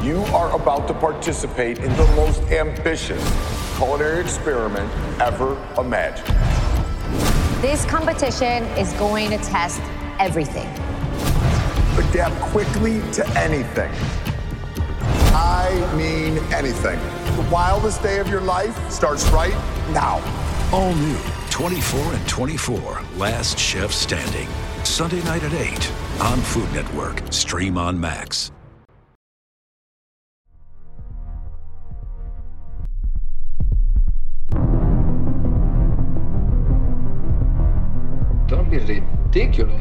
You are about to participate in the most ambitious culinary experiment ever imagined. This competition is going to test everything. Adapt quickly to anything. I mean anything. The wildest day of your life starts right now. All new 24 and 24, Last Chef Standing. Sunday night at 8 on Food Network. Stream on Max. Don't be ridiculous.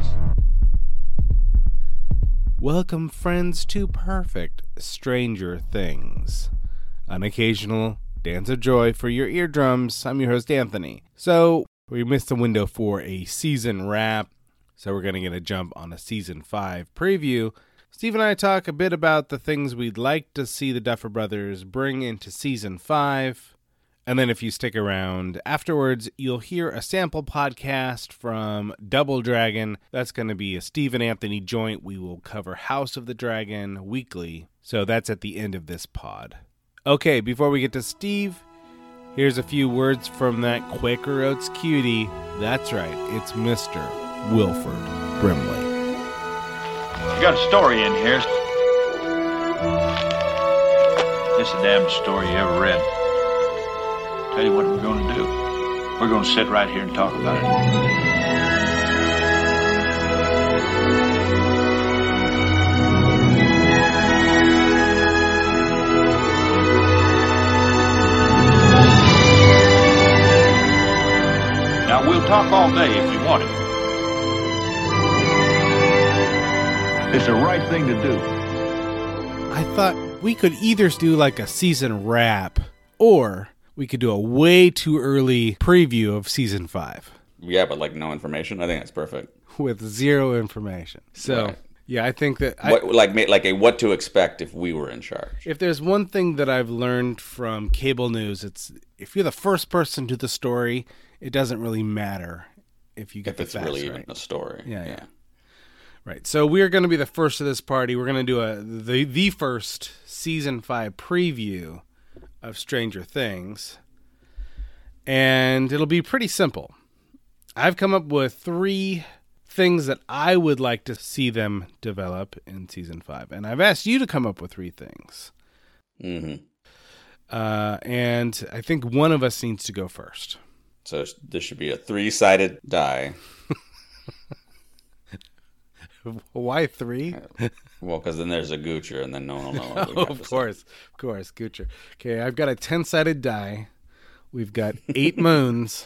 Welcome, friends, to Perfect Stranger Things, an occasional dance of joy for your eardrums. I'm your host, Anthony. So, we missed the window for a season wrap, so we're going to get a jump on a season 5 preview. Steve and I talk a bit about the things we'd like to see the Duffer Brothers bring into season 5. And then if you stick around afterwards, you'll hear a sample podcast from Double Dragon. That's going to be a Steve and Anthony joint. We will cover House of the Dragon weekly. So that's at the end of this pod. Okay, before we get to Steve, here's a few words from that Quaker Oats cutie. That's right, it's Mr. Wilford Brimley. You got a story in here. It's the damnedest story you ever read. Tell you what we're going to do. We're going to sit right here and talk about it. Now, we'll talk all day if you want it. It's the right thing to do. I thought we could either do like a season wrap, or we could do a way too early preview of season 5. Yeah, but like no information. I think that's perfect. With zero information. So, right. Yeah, I think that... like a what to expect if we were in charge. If there's one thing that I've learned from cable news, it's if you're the first person to the story, it doesn't really matter if you get the facts right. If it's really even a story. Yeah. Right. So we're going to be the first of this party. We're going to do the first season 5 preview of Stranger Things, and it'll be pretty simple. I've come up with 3 things that I would like to see them develop in season 5, and I've asked you to come up with 3 things. Mm-hmm. And I think one of us needs to go first. So this should be a 3-sided die. Why 3? Well, because then there's a Goocher, and then no one will know what we have Of course, Goocher. Okay, I've got a 10-sided die. We've got 8 moons.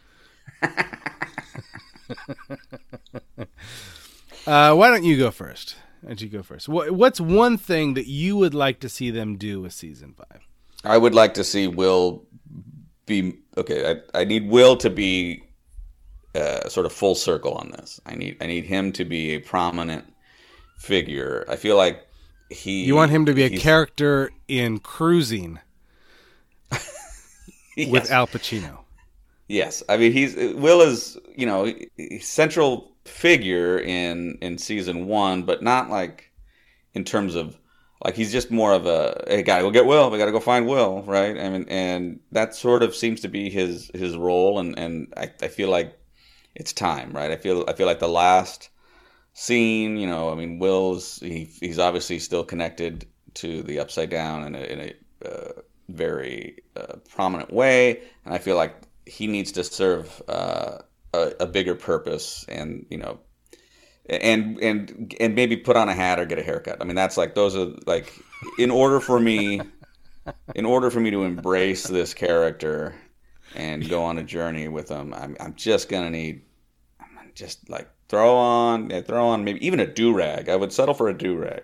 Why don't you go first? What's one thing that you would like to see them do with season 5? I would like to see Will be... Okay, I need Will to be sort of full circle on this. I need him to be a prominent figure. I feel like You want him to be a character in Cruising yes. with Al Pacino. Yes. I mean, Will is, central figure in season 1, but not like in terms of like he's just more of a, hey, gotta go get Will. We gotta go find Will, right? I mean, and that sort of seems to be his role, and I feel like it's time, right? I feel like the last scene, Will's he's obviously still connected to the Upside Down in a very prominent way, and I feel like he needs to serve a bigger purpose, and and maybe put on a hat or get a haircut. I mean, that's like those are like in order for me to embrace this character and go on a journey with him, I'm just gonna need like throw on maybe even a do-rag. I would settle for a do-rag.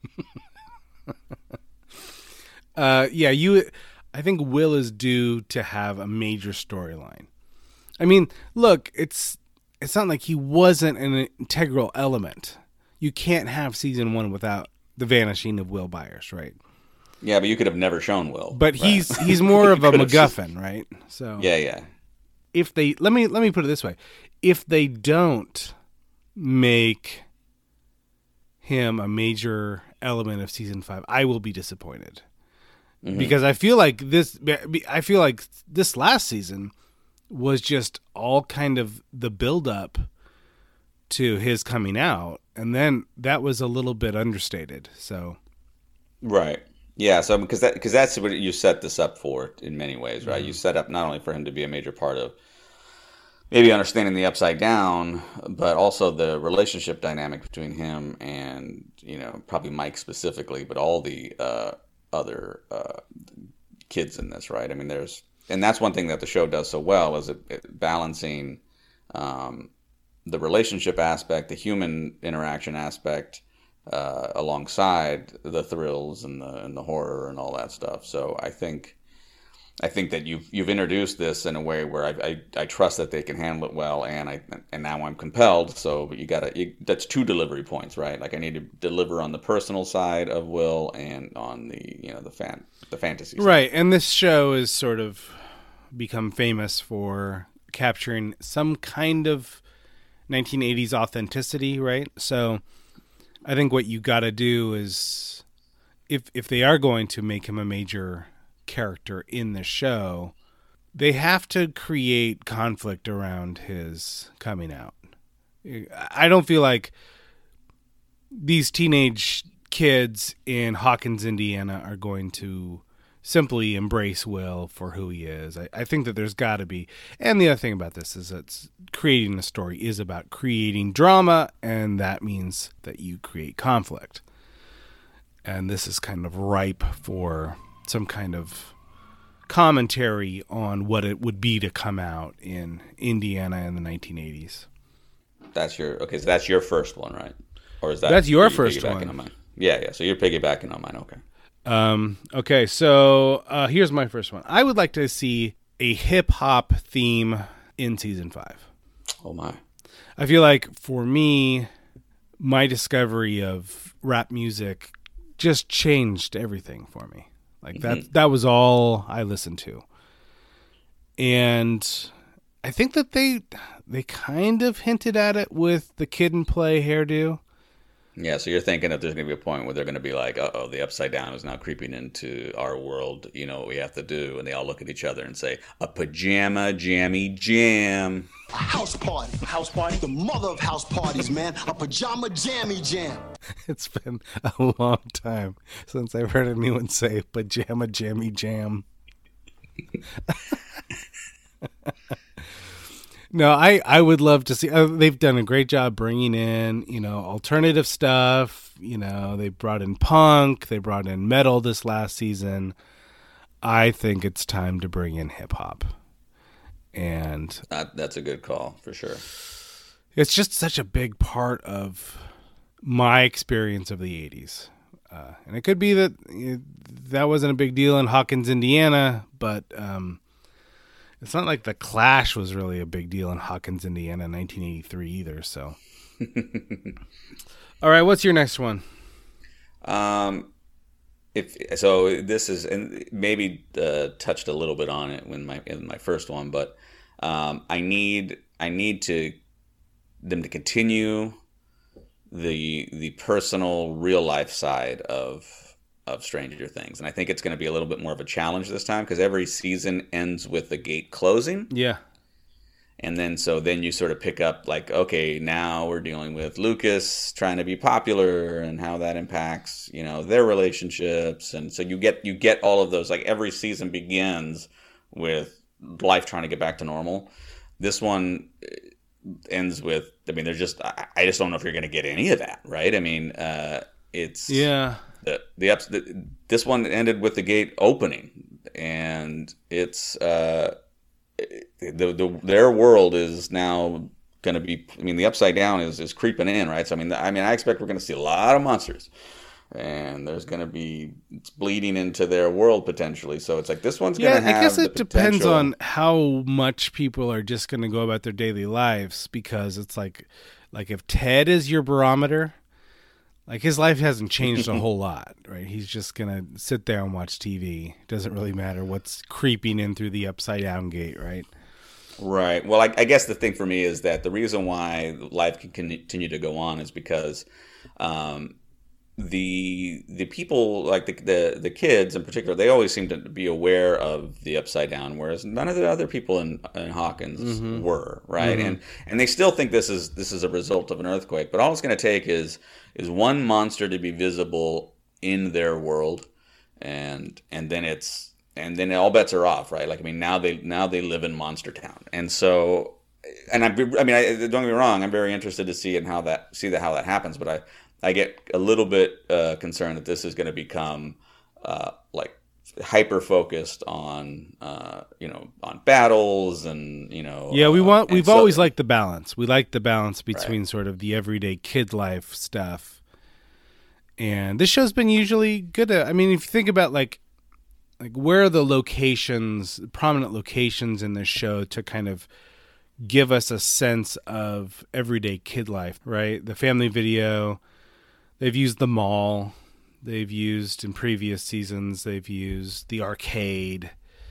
I think Will is due to have a major storyline. I mean, look, it's not like he wasn't an integral element. You can't have season 1 without the vanishing of Will Byers, right? Yeah, but you could have never shown Will. But right? he's more of a MacGuffin, right? So yeah. If they let me put it this way, if they don't make him a major element of season 5, I will be disappointed. Because I feel like this last season was just all kind of the build up to his coming out, and then that was a little bit understated. So, right, yeah. So because that's what you set this up for in many ways, right? You set up not only for him to be a major part of maybe understanding the Upside Down, but also the relationship dynamic between him and probably Mike specifically, but all the other kids in this, right? I mean, and that's one thing that the show does so well is it balancing the relationship aspect, the human interaction aspect, alongside the thrills and the horror and all that stuff. So I think that you've introduced this in a way where I trust that they can handle it well, and now I'm compelled. So that's 2 delivery points, right? Like I need to deliver on the personal side of Will and on the fantasy side. Right, and this show has sort of become famous for capturing some kind of 1980s authenticity, right? So I think what you got to do is, if they are going to make him a major character in the show, they have to create conflict around his coming out. I don't feel like these teenage kids in Hawkins, Indiana are going to simply embrace Will for who he is. I think that there's got to be, and the other thing about this is that creating a story is about creating drama, and that means that you create conflict. And this is kind of ripe for some kind of commentary on what it would be to come out in Indiana in the 1980s. So that's your first one, right? Or is that's your first one? On mine? Yeah. So you're piggybacking on mine. Okay. Okay, so here's my first one. I would like to see a hip-hop theme in season 5. Oh, my. I feel like, for me, my discovery of rap music just changed everything for me. Like, that was all I listened to. And I think that they kind of hinted at it with the Kid and Play hairdo. Yeah, so you're thinking that there's going to be a point where they're going to be like, uh-oh, the Upside Down is now creeping into our world. You know what we have to do? And they all look at each other and say, a pajama jammy jam. A house party. House party? The mother of house parties, man. A pajama jammy jam. It's been a long time since I've heard anyone say pajama jammy jam. No, I would love to see. They've done a great job bringing in, alternative stuff. They brought in punk. They brought in metal this last season. I think it's time to bring in hip hop. And that's a good call for sure. It's just such a big part of my experience of the 80s. And it could be that that wasn't a big deal in Hawkins, Indiana, but it's not like the Clash was really a big deal in Hawkins, Indiana in 1983 either. So, all right, what's your next one? This is, and maybe touched a little bit on it in my first one, but I need them to continue the personal real life side of Stranger Things, and I think it's going to be a little bit more of a challenge this time because every season ends with the gate closing. Yeah. And then you sort of pick up like, okay, now we're dealing with Lucas trying to be popular and how that impacts, their relationships. And so you get all of those, like every season begins with life trying to get back to normal. This one ends with, I just don't know if you're going to get any of that, right? It's yeah. This one ended with the gate opening, and it's their world is now going to be. The Upside Down is creeping in, right? So I expect we're going to see a lot of monsters, and there's going to be bleeding into their world potentially. So it's like this one's going to have. I guess it depends potential. on how much people are just going to go about their daily lives, because it's like if Ted is your barometer. Like, his life hasn't changed a whole lot, right? He's just going to sit there and watch TV. Doesn't really matter what's creeping in through the Upside Down gate, right? Right. Well, I guess the thing for me is that the reason why life can continue to go on is because the people, like the kids in particular, they always seem to be aware of the Upside Down, whereas none of the other people in Hawkins were, right? And they still think this is a result of an earthquake, but all it's going to take is one monster to be visible in their world, and then all bets are off, right? Like, I mean, now they live in Monster Town, and so, and don't get me wrong, I'm very interested to see how that happens, but I get a little bit concerned that this is going to become like hyper focused on on battles and we've always liked the balance. We like the balance between sort of the everyday kid life stuff, and this show's been usually good at. I mean, if you think about like where are the locations, prominent locations in this show to kind of give us a sense of everyday kid life, right? The Family Video. They've used the mall. They've used, in previous seasons, they've used the arcade.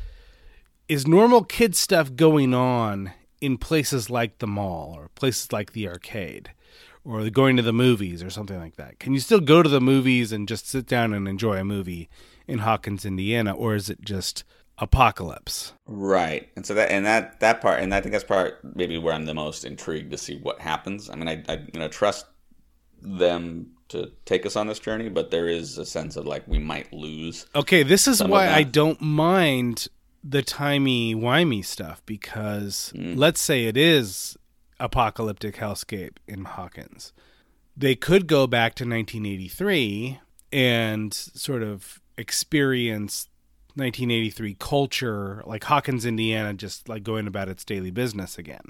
Is normal kid stuff going on in places like the mall or places like the arcade or going to the movies or something like that? Can you still go to the movies and just sit down and enjoy a movie in Hawkins, Indiana, or is it just apocalypse? Right. And so that part, and I think that's part maybe where I'm the most intrigued to see what happens. I mean, I trust them to take us on this journey, but there is a sense of like we might lose. Okay, this is why I don't mind the timey-wimey stuff, because let's say it is apocalyptic hellscape in Hawkins. They could go back to 1983 and sort of experience 1983 culture, like Hawkins, Indiana, just like going about its daily business again.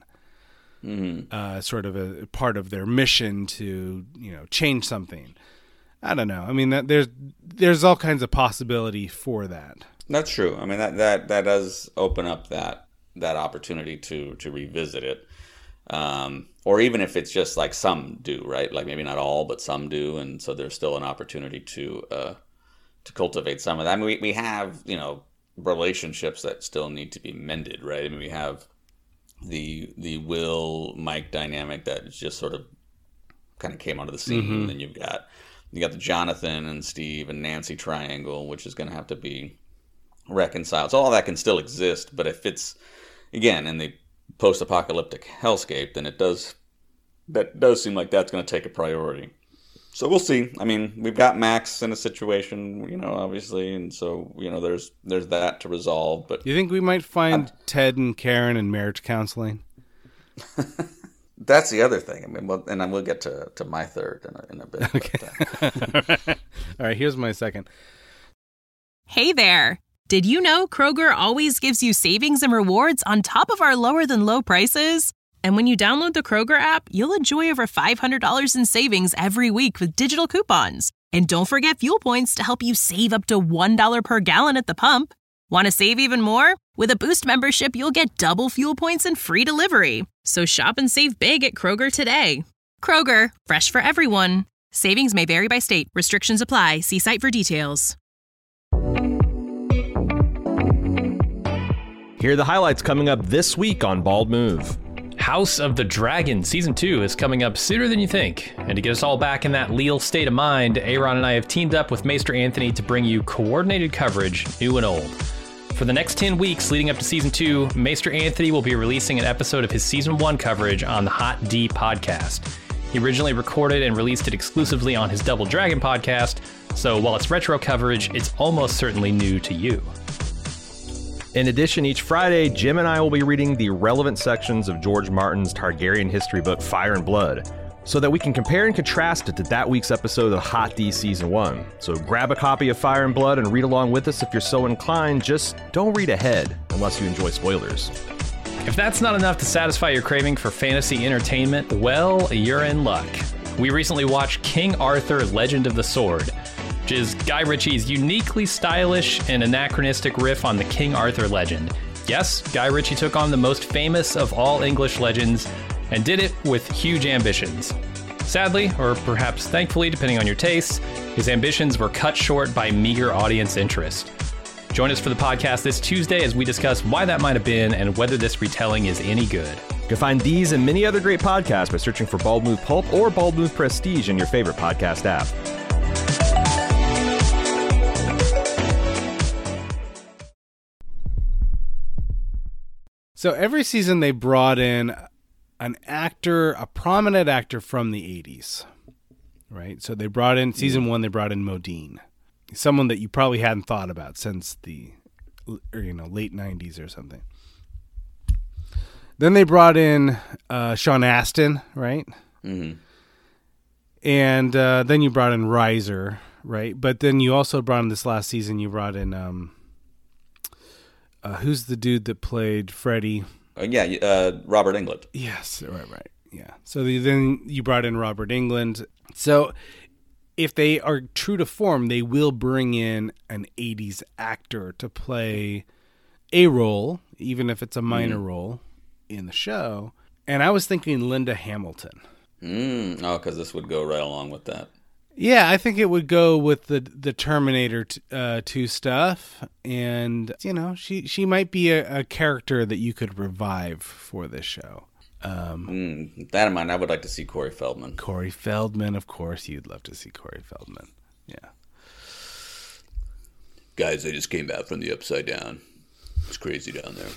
Sort of a part of their mission to, change something. I don't know. I mean, there's all kinds of possibility for that. That's true. I mean, that does open up that opportunity to revisit it. Or even if it's just like some do, right? Like maybe not all, but some do, and so there's still an opportunity to cultivate some of that. I mean, we have relationships that still need to be mended, right? I mean, we have the Will Mike dynamic that just sort of kind of came onto the scene, and then you got the Jonathan and Steve and Nancy triangle, which is going to have to be reconciled. So all that can still exist, but if it's again in the post-apocalyptic hellscape, then that does seem like that's going to take a priority. So we'll see. I mean, we've got Max in a situation, obviously, and so there's that to resolve. But you think we might find Ted and Karen in marriage counseling? That's the other thing. I mean, and then we'll get to my third in a bit. Okay. All right. Here's my second. Hey there. Did you know Kroger always gives you savings and rewards on top of our lower than low prices? And when you download the Kroger app, you'll enjoy over $500 in savings every week with digital coupons. And don't forget fuel points to help you save up to $1 per gallon at the pump. Want to save even more? With a Boost membership, you'll get double fuel points and free delivery. So shop and save big at Kroger today. Kroger, fresh for everyone. Savings may vary by state. Restrictions apply. See site for details. Here are the highlights coming up this week on Bald Move. House of the Dragon Season 2 is coming up sooner than you think. And to get us all back in that leal state of mind, Aaron and I have teamed up with Maester Anthony to bring you coordinated coverage, new and old. For the next 10 weeks leading up to Season 2, Maester Anthony will be releasing an episode of his Season 1 coverage on the Hot D podcast. He originally recorded and released it exclusively on his Double Dragon podcast, so while it's retro coverage, it's almost certainly new to you. In addition, each Friday, Jim and I will be reading the relevant sections of George Martin's Targaryen history book, Fire and Blood, so that we can compare and contrast it to that week's episode of Hot D Season 1. So grab a copy of Fire and Blood and read along with us if you're so inclined. Just don't read ahead unless you enjoy spoilers. If that's not enough to satisfy your craving for fantasy entertainment, well, you're in luck. We recently watched King Arthur, Legend of the Sword, which is Guy Ritchie's uniquely stylish and anachronistic riff on the King Arthur legend. Yes, Guy Ritchie took on the most famous of all English legends and did it with huge ambitions. Sadly, or perhaps thankfully, depending on your tastes, his ambitions were cut short by meager audience interest. Join us for the podcast this Tuesday as we discuss why that might have been and whether this retelling is any good. You can find these and many other great podcasts by searching for Bald Move Pulp or Bald Move Prestige in your favorite podcast app. So every season they brought in an actor, a prominent actor from the 80s, right? So they brought in, season 1, they brought in Modine, someone that you probably hadn't thought about since the late 90s or something. Then they brought in Sean Astin, right? Mm-hmm. And then you brought in Reiser, right? But then you also brought in this last season, you brought in, who's the dude that played Freddy? Robert Englund. Yes, right. Yeah. So then you brought in Robert Englund. So if they are true to form, they will bring in an 80s actor to play a role, even if it's a minor role in the show. And I was thinking Linda Hamilton. Oh, because this would go right along with that. Yeah, I think it would go with the Terminator 2 stuff. And, she might be a character that you could revive for this show. That in mind, I would like to see Corey Feldman. Corey Feldman, of course, you'd love to see Corey Feldman. Yeah. Guys, I just came back from the Upside Down. It's crazy down there.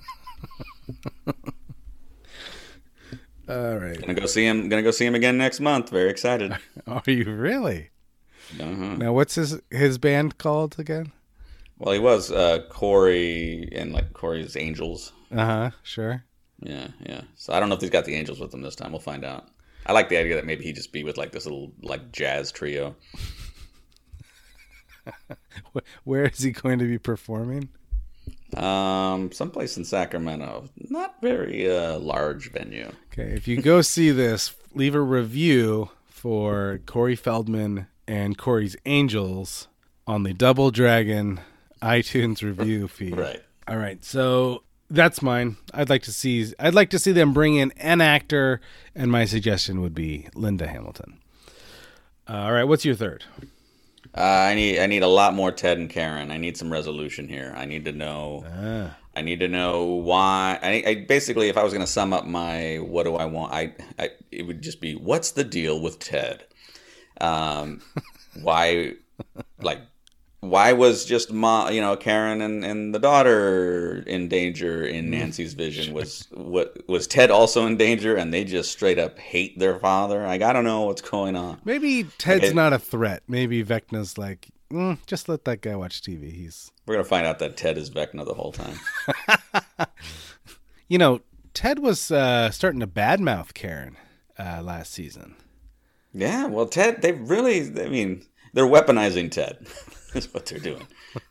All right. Gonna go see him again next month. Very excited. Are you really? Uh-huh. Now, what's his band called again? Well, he was Corey and Corey's Angels. Sure. Yeah. So I don't know if he's got the Angels with him this time. We'll find out. I like the idea that maybe he'd just be with this little jazz trio. Where is he going to be performing? Someplace in Sacramento. Not very large venue. Okay, if you go see this, leave a review for Corey Feldman and Corey's Angels on the Double Dragon iTunes review feed. Right. All right, so that's mine. I'd like to see them bring in an actor, and my suggestion would be Linda Hamilton. All right, what's your third? I need a lot more Ted and Karen. I need some resolution here. I need to know. I need to know why. I basically, if I was going to sum up my what do I want, it would just be, what's the deal with Ted? Why was just Karen and the daughter in danger in Nancy's vision? Was Ted also in danger, and they just straight up hate their father? I don't know what's going on. Maybe Ted's not a threat. Maybe Vecna's like, just let that guy watch TV. We're gonna find out that Ted is Vecna the whole time. Ted was starting to badmouth Karen last season. Yeah, well, Ted, they're weaponizing Ted. That's what they're doing.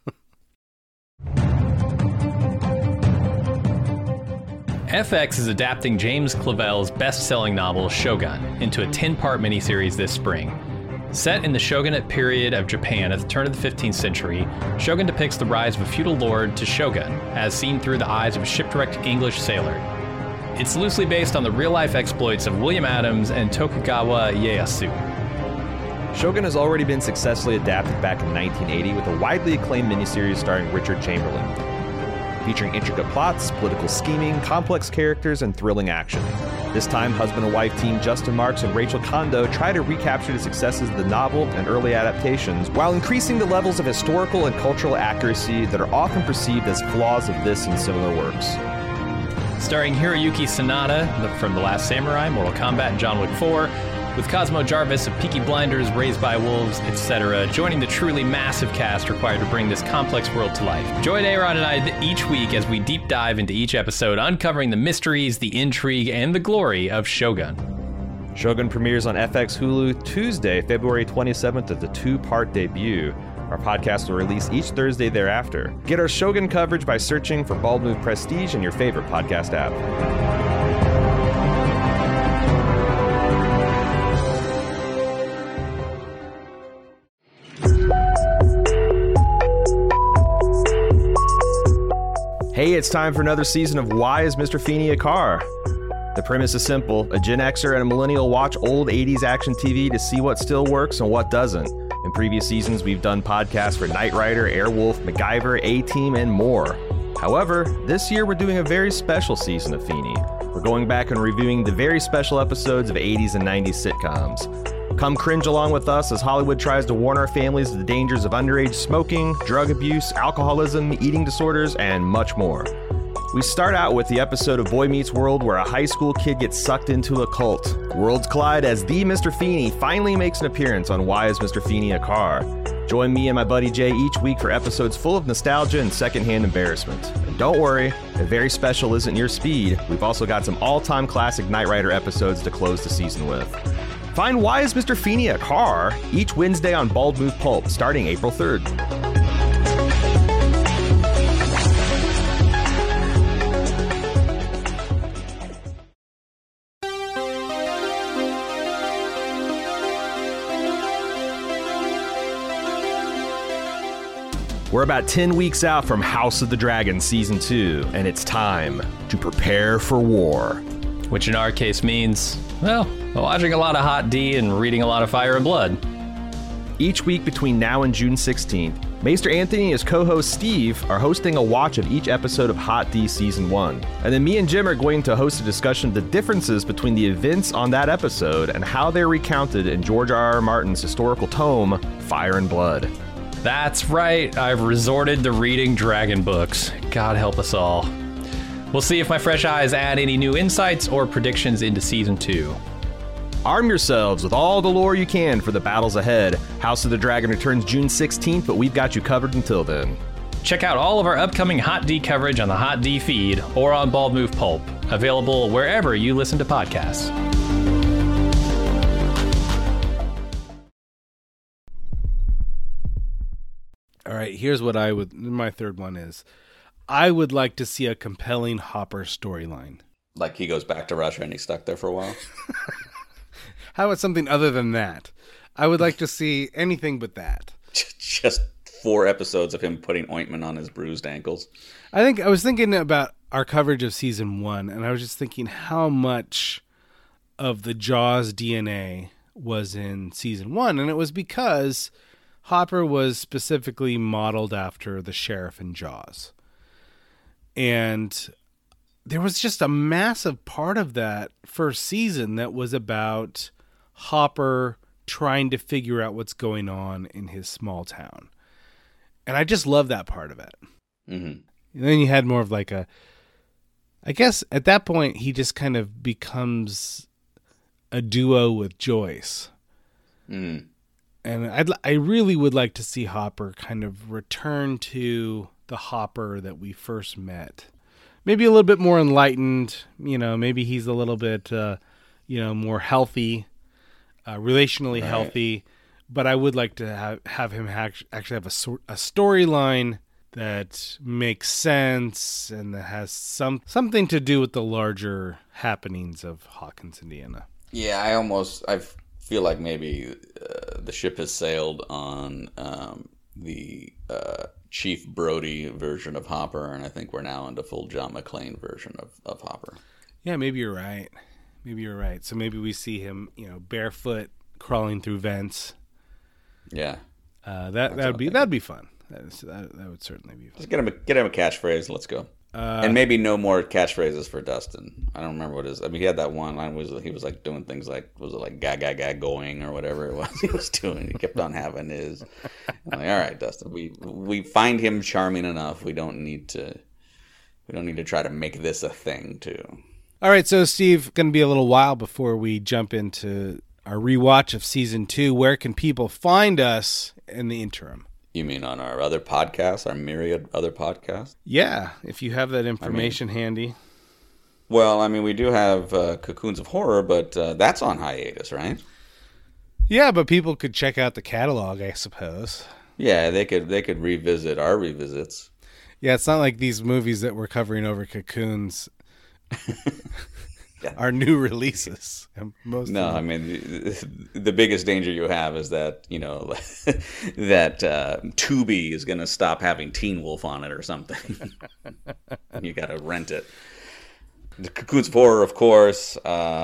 FX is adapting James Clavell's best-selling novel Shogun into a 10-part miniseries this spring. Set in the shogunate period of Japan at the turn of the 15th century, Shogun depicts the rise of a feudal lord to shogun, as seen through the eyes of a shipwrecked English sailor. It's loosely based on the real-life exploits of William Adams and Tokugawa Ieyasu. Shogun has already been successfully adapted back in 1980 with a widely acclaimed miniseries starring Richard Chamberlain, featuring intricate plots, political scheming, complex characters, and thrilling action. This time, husband and wife team Justin Marks and Rachel Kondo try to recapture the successes of the novel and early adaptations while increasing the levels of historical and cultural accuracy that are often perceived as flaws of this and similar works. Starring Hiroyuki Sanada from The Last Samurai, Mortal Kombat, and John Wick 4, with Cosmo Jarvis of Peaky Blinders, Raised by Wolves, etc., joining the truly massive cast required to bring this complex world to life. Join Aaron and I each week as we deep dive into each episode, uncovering the mysteries, the intrigue, and the glory of Shogun. Shogun premieres on FX Hulu Tuesday, February 27th at the 2-part debut. Our podcast will release each Thursday thereafter. Get our Shogun coverage by searching for Bald Move Prestige in your favorite podcast app. Hey, it's time for another season of Why is Mr. Feeney a Car? The premise is simple. A Gen Xer and a millennial watch old 80s action TV to see what still works and what doesn't. In previous seasons, we've done podcasts for Knight Rider, Airwolf, MacGyver, A-Team, and more. However, this year we're doing a very special season of Feeney. We're going back and reviewing the very special episodes of 80s and 90s sitcoms. Come cringe along with us as Hollywood tries to warn our families of the dangers of underage smoking, drug abuse, alcoholism, eating disorders, and much more. We start out with the episode of Boy Meets World where a high school kid gets sucked into a cult. Worlds collide as the Mr. Feeney finally makes an appearance on Why Is Mr. Feeney a Car? Join me and my buddy Jay each week for episodes full of nostalgia and secondhand embarrassment. And don't worry, if very special isn't your speed, we've also got some all-time classic Knight Rider episodes to close the season with. Find Why Is Mr. Feeney a Car? Each Wednesday on Bald Move Pulp, starting April 3rd. We're about 10 weeks out from House of the Dragon Season 2, and it's time to prepare for war. Which in our case means, well, watching a lot of Hot D and reading a lot of Fire and Blood. Each week between now and June 16th, Maester Anthony and his co-host Steve are hosting a watch of each episode of Hot D Season 1. And then me and Jim are going to host a discussion of the differences between the events on that episode and how they're recounted in George R.R. Martin's historical tome, Fire and Blood. That's right, I've resorted to reading dragon books. God help us all. We'll see if my fresh eyes add any new insights or predictions into Season 2. Arm yourselves with all the lore you can for the battles ahead. House of the Dragon returns June 16th, but we've got you covered until then. Check out all of our upcoming Hot D coverage on the Hot D feed or on Bald Move Pulp, available wherever you listen to podcasts. All right, here's what my third one is. I would like to see a compelling Hopper storyline. Like he goes back to Russia and he's stuck there for a while? How about something other than that? I would like to see anything but that. Just 4 episodes of him putting ointment on his bruised ankles. I was thinking about our coverage of Season 1, and I was just thinking how much of the Jaws DNA was in Season 1, and it was because Hopper was specifically modeled after the sheriff in Jaws. And there was just a massive part of that first season that was about Hopper trying to figure out what's going on in his small town. And I just love that part of it. Mm-hmm. And then you had more of like I guess at that point he just kind of becomes a duo with Joyce. Mm. And I really would like to see Hopper kind of return to the Hopper that we first met. Maybe a little bit more enlightened, maybe he's a little bit, more healthy, relationally healthy. But I would like to have him actually have a storyline that makes sense and that has something to do with the larger happenings of Hawkins, Indiana. Yeah, I feel like maybe the ship has sailed on the Chief Brody version of Hopper, and I think we're now into full John McClane version of Hopper. Yeah, maybe you're right. So maybe we see him, barefoot crawling through vents. Yeah, that'd be fun. That would certainly be fun. Just get him a catchphrase. Let's go. And maybe no more catchphrases for Dustin. I don't remember what his. I mean, he had that one line. He was like doing things like, was it like ga going or whatever it was he was doing. He kept on having his. I'm like, all right, Dustin, we find him charming enough. We don't need to try to make this a thing too. All right, so Steve, going to be a little while before we jump into our rewatch of Season 2. Where can people find us in the interim? You mean on our other podcasts, our myriad other podcasts? Yeah, if you have that information handy. Well, I mean, we do have Cocoons of Horror, but that's on hiatus, right? Yeah, but people could check out the catalog, I suppose. Yeah, they could revisit our revisits. Yeah, it's not like these movies that we're covering over Cocoons are new releases. I mean, the biggest danger you have is that, that Tubi is going to stop having Teen Wolf on it or something. You got to rent it. The Cocoons of Horror, of course,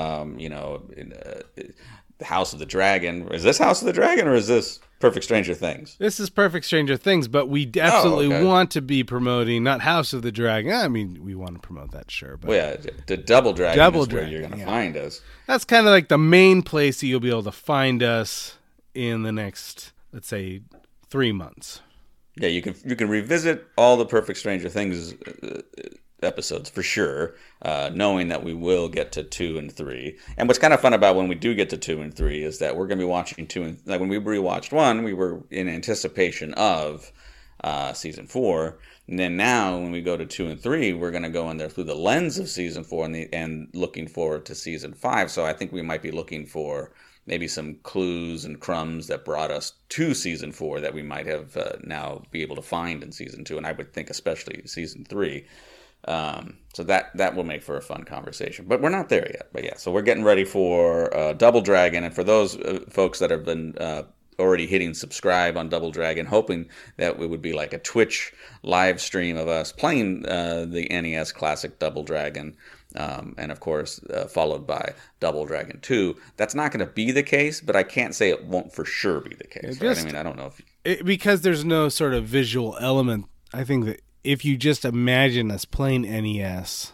the House of the Dragon. Is this House of the Dragon or is this Perfect Stranger Things? This is Perfect Stranger Things, but we absolutely want to be promoting not House of the Dragon. I mean, we want to promote that, sure. But the Double Dragon is where you're going to find us. That's kind of like the main place that you'll be able to find us in the next, let's say, 3 months. Yeah, you can revisit all the Perfect Stranger Things episodes for sure, knowing that we will get to 2 and 3. And what's kind of fun about when we do get to 2 and 3 is that we're going to be watching 2 and like when we rewatched 1, we were in anticipation of season 4. And then now when we go to 2 and 3, we're going to go in there through the lens of season 4 and looking forward to season 5. So I think we might be looking for maybe some clues and crumbs that brought us to season 4 that we might have now be able to find in season 2. And I would think especially season 3. So that will make for a fun conversation. But we're not there yet. But yeah, so we're getting ready for Double Dragon. And for those folks that have been already hitting subscribe on Double Dragon, hoping that it would be like a Twitch live stream of us playing the NES classic Double Dragon, and of course followed by Double Dragon 2. That's not going to be the case, but I can't say it won't for sure be the case. Right? I mean, I don't know if because there's no sort of visual element. I think that if you just imagine us playing NES,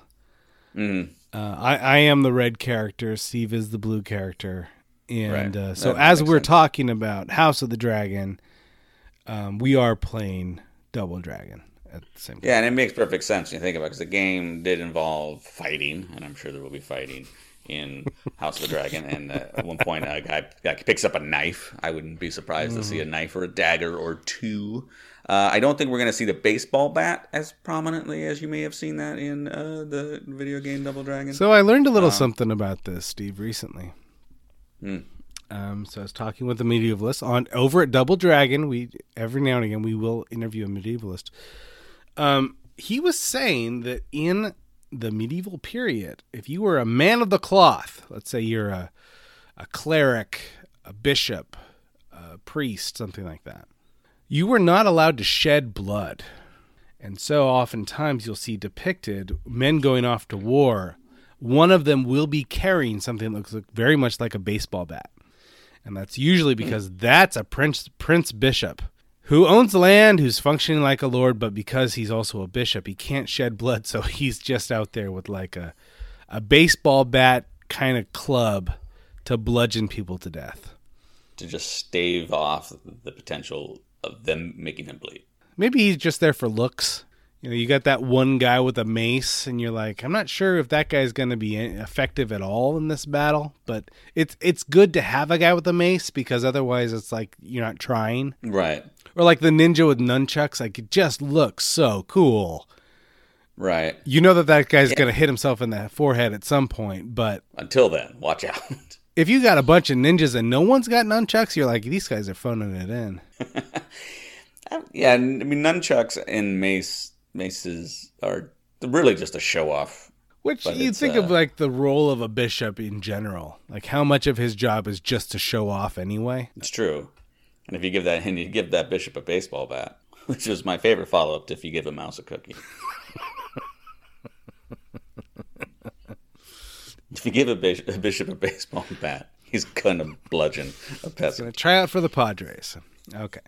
I am the red character, Steve is the blue character. And right. So as we're talking about House of the Dragon, we are playing Double Dragon at the same time. Yeah, and it makes perfect sense when you think about it, because the game did involve fighting, and I'm sure there will be fighting in House of the Dragon. And at one point, a guy picks up a knife. I wouldn't be surprised to see a knife or a dagger or 2. I don't think we're going to see the baseball bat as prominently as you may have seen that in the video game Double Dragon. So I learned a little something about this, Steve, recently. So I was talking with a medievalist over at Double Dragon. We every now and again we will interview a medievalist. He was saying that in the medieval period, if you were a man of the cloth, let's say you're a cleric, a bishop, a priest, something like that, you were not allowed to shed blood. And so oftentimes you'll see depicted men going off to war. One of them will be carrying something that looks very much like a baseball bat. And that's usually because that's a prince bishop who owns the land, who's functioning like a lord, but because he's also a bishop, he can't shed blood, so he's just out there with like a baseball bat kind of club to bludgeon people to death. To just stave off the potential of them making him bleed. Maybe he's just there for looks. You know, you got that one guy with a mace, and you're like, I'm not sure if that guy's going to be effective at all in this battle, but it's good to have a guy with a mace, because otherwise it's like you're not trying. Right. Or like the ninja with nunchucks, like it just looks so cool. Right. You know that guy's going to hit himself in the forehead at some point, but... Until then, watch out. If you got a bunch of ninjas and no one's got nunchucks, you're like, these guys are phoning it in. Yeah, I mean, nunchucks and maces are really just a show off. Which you think of like the role of a bishop in general. Like how much of his job is just to show off anyway. It's true. And if you give that bishop a baseball bat, which was my favorite follow-up to if you give a mouse a cookie. If you give a bishop a baseball bat, he's going to bludgeon a peasant. He's going to try out for the Padres. Okay.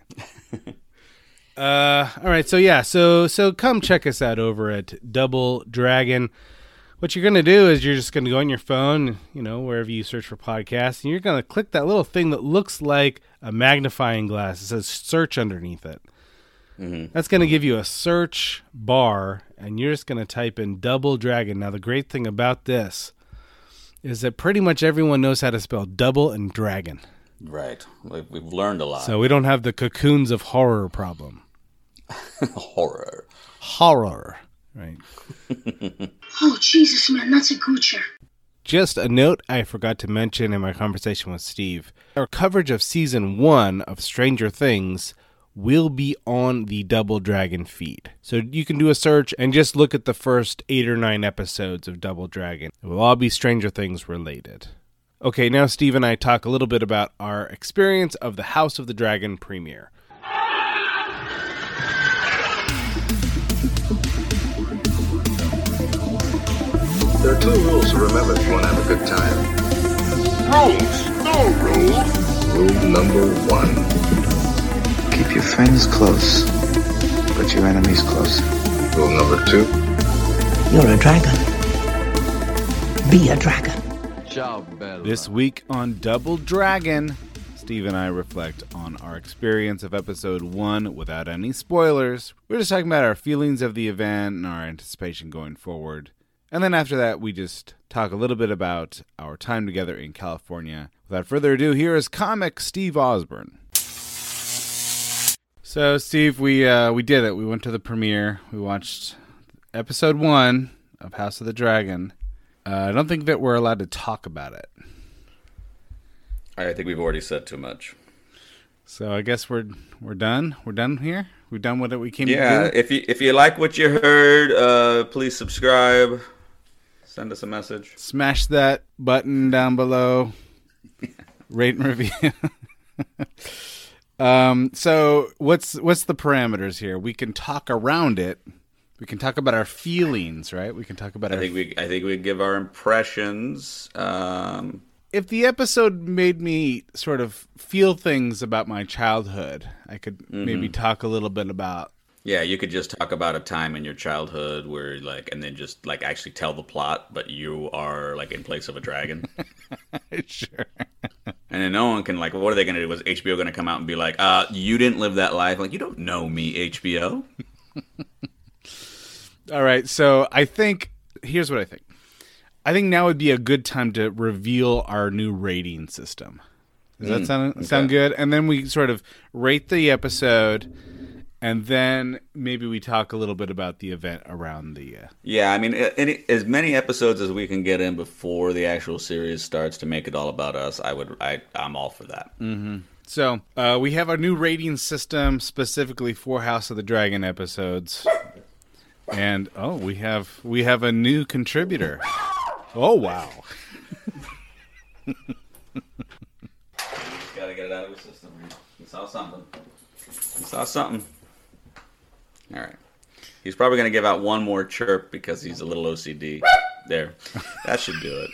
All right, so come check us out over at Double Dragon. What you're going to do is you're just going to go on your phone, you know, wherever you search for podcasts, and you're going to click that little thing that looks like a magnifying glass. It says search underneath it. Mm-hmm. That's going to give you a search bar, and you're just going to type in Double Dragon. Now, the great thing about this is that pretty much everyone knows how to spell double and dragon. Right. We've learned a lot. So we don't have the cocoons of horror problem. Horror. Right. Oh, Jesus, man, that's a goocher. Just a note I forgot to mention in my conversation with Steve. Our coverage of Season 1 of Stranger Things will be on the Double Dragon feed. So you can do a search and just look at the first 8 or 9 episodes of Double Dragon. It will all be Stranger Things related. Okay, now Steve and I talk a little bit about our experience of the House of the Dragon premiere. There are 2 rules to remember if you want to have a good time. Rules! No rules! Rule number 1. Keep your friends close, but your enemies closer. Rule number 2. You're a dragon. Be a dragon. This week on Double Dragon, Steve and I reflect on our experience of episode 1 without any spoilers. We're just talking about our feelings of the event and our anticipation going forward. And then after that, we just talk a little bit about our time together in California. Without further ado, here is comic Steve Osborne. So, Steve, we did it. We went to the premiere. We watched episode 1 of House of the Dragon. I don't think that we're allowed to talk about it. I think we've already said too much. So I guess we're done. We're done here. We've done what we came to do. Yeah, if you like what you heard, please subscribe. Send us a message. Smash that button down below. Rate and review. So what's the parameters here? We can talk around it. We can talk about our feelings, right? We can talk about. I think we give our impressions. If the episode made me sort of feel things about my childhood, I could maybe talk a little bit about. Yeah, you could just talk about a time in your childhood where and then just actually tell the plot, but you are in place of a dragon. Sure. And then no one can what are they going to do? Was HBO going to come out and be like, you didn't live that life? You don't know me, HBO. All right, so here's what I think. I think now would be a good time to reveal our new rating system. Does that sound good? And then we sort of rate the episode, and then maybe we talk a little bit about the event around the... Yeah, I mean, as many episodes as we can get in before the actual series starts to make it all about us, I'm all for that. Mm-hmm. So we have our new rating system specifically for House of the Dragon episodes. And, we have a new contributor. Oh, wow. Gotta get it out of the system. He saw something. All right. He's probably going to give out one more chirp because he's a little OCD. There. That should do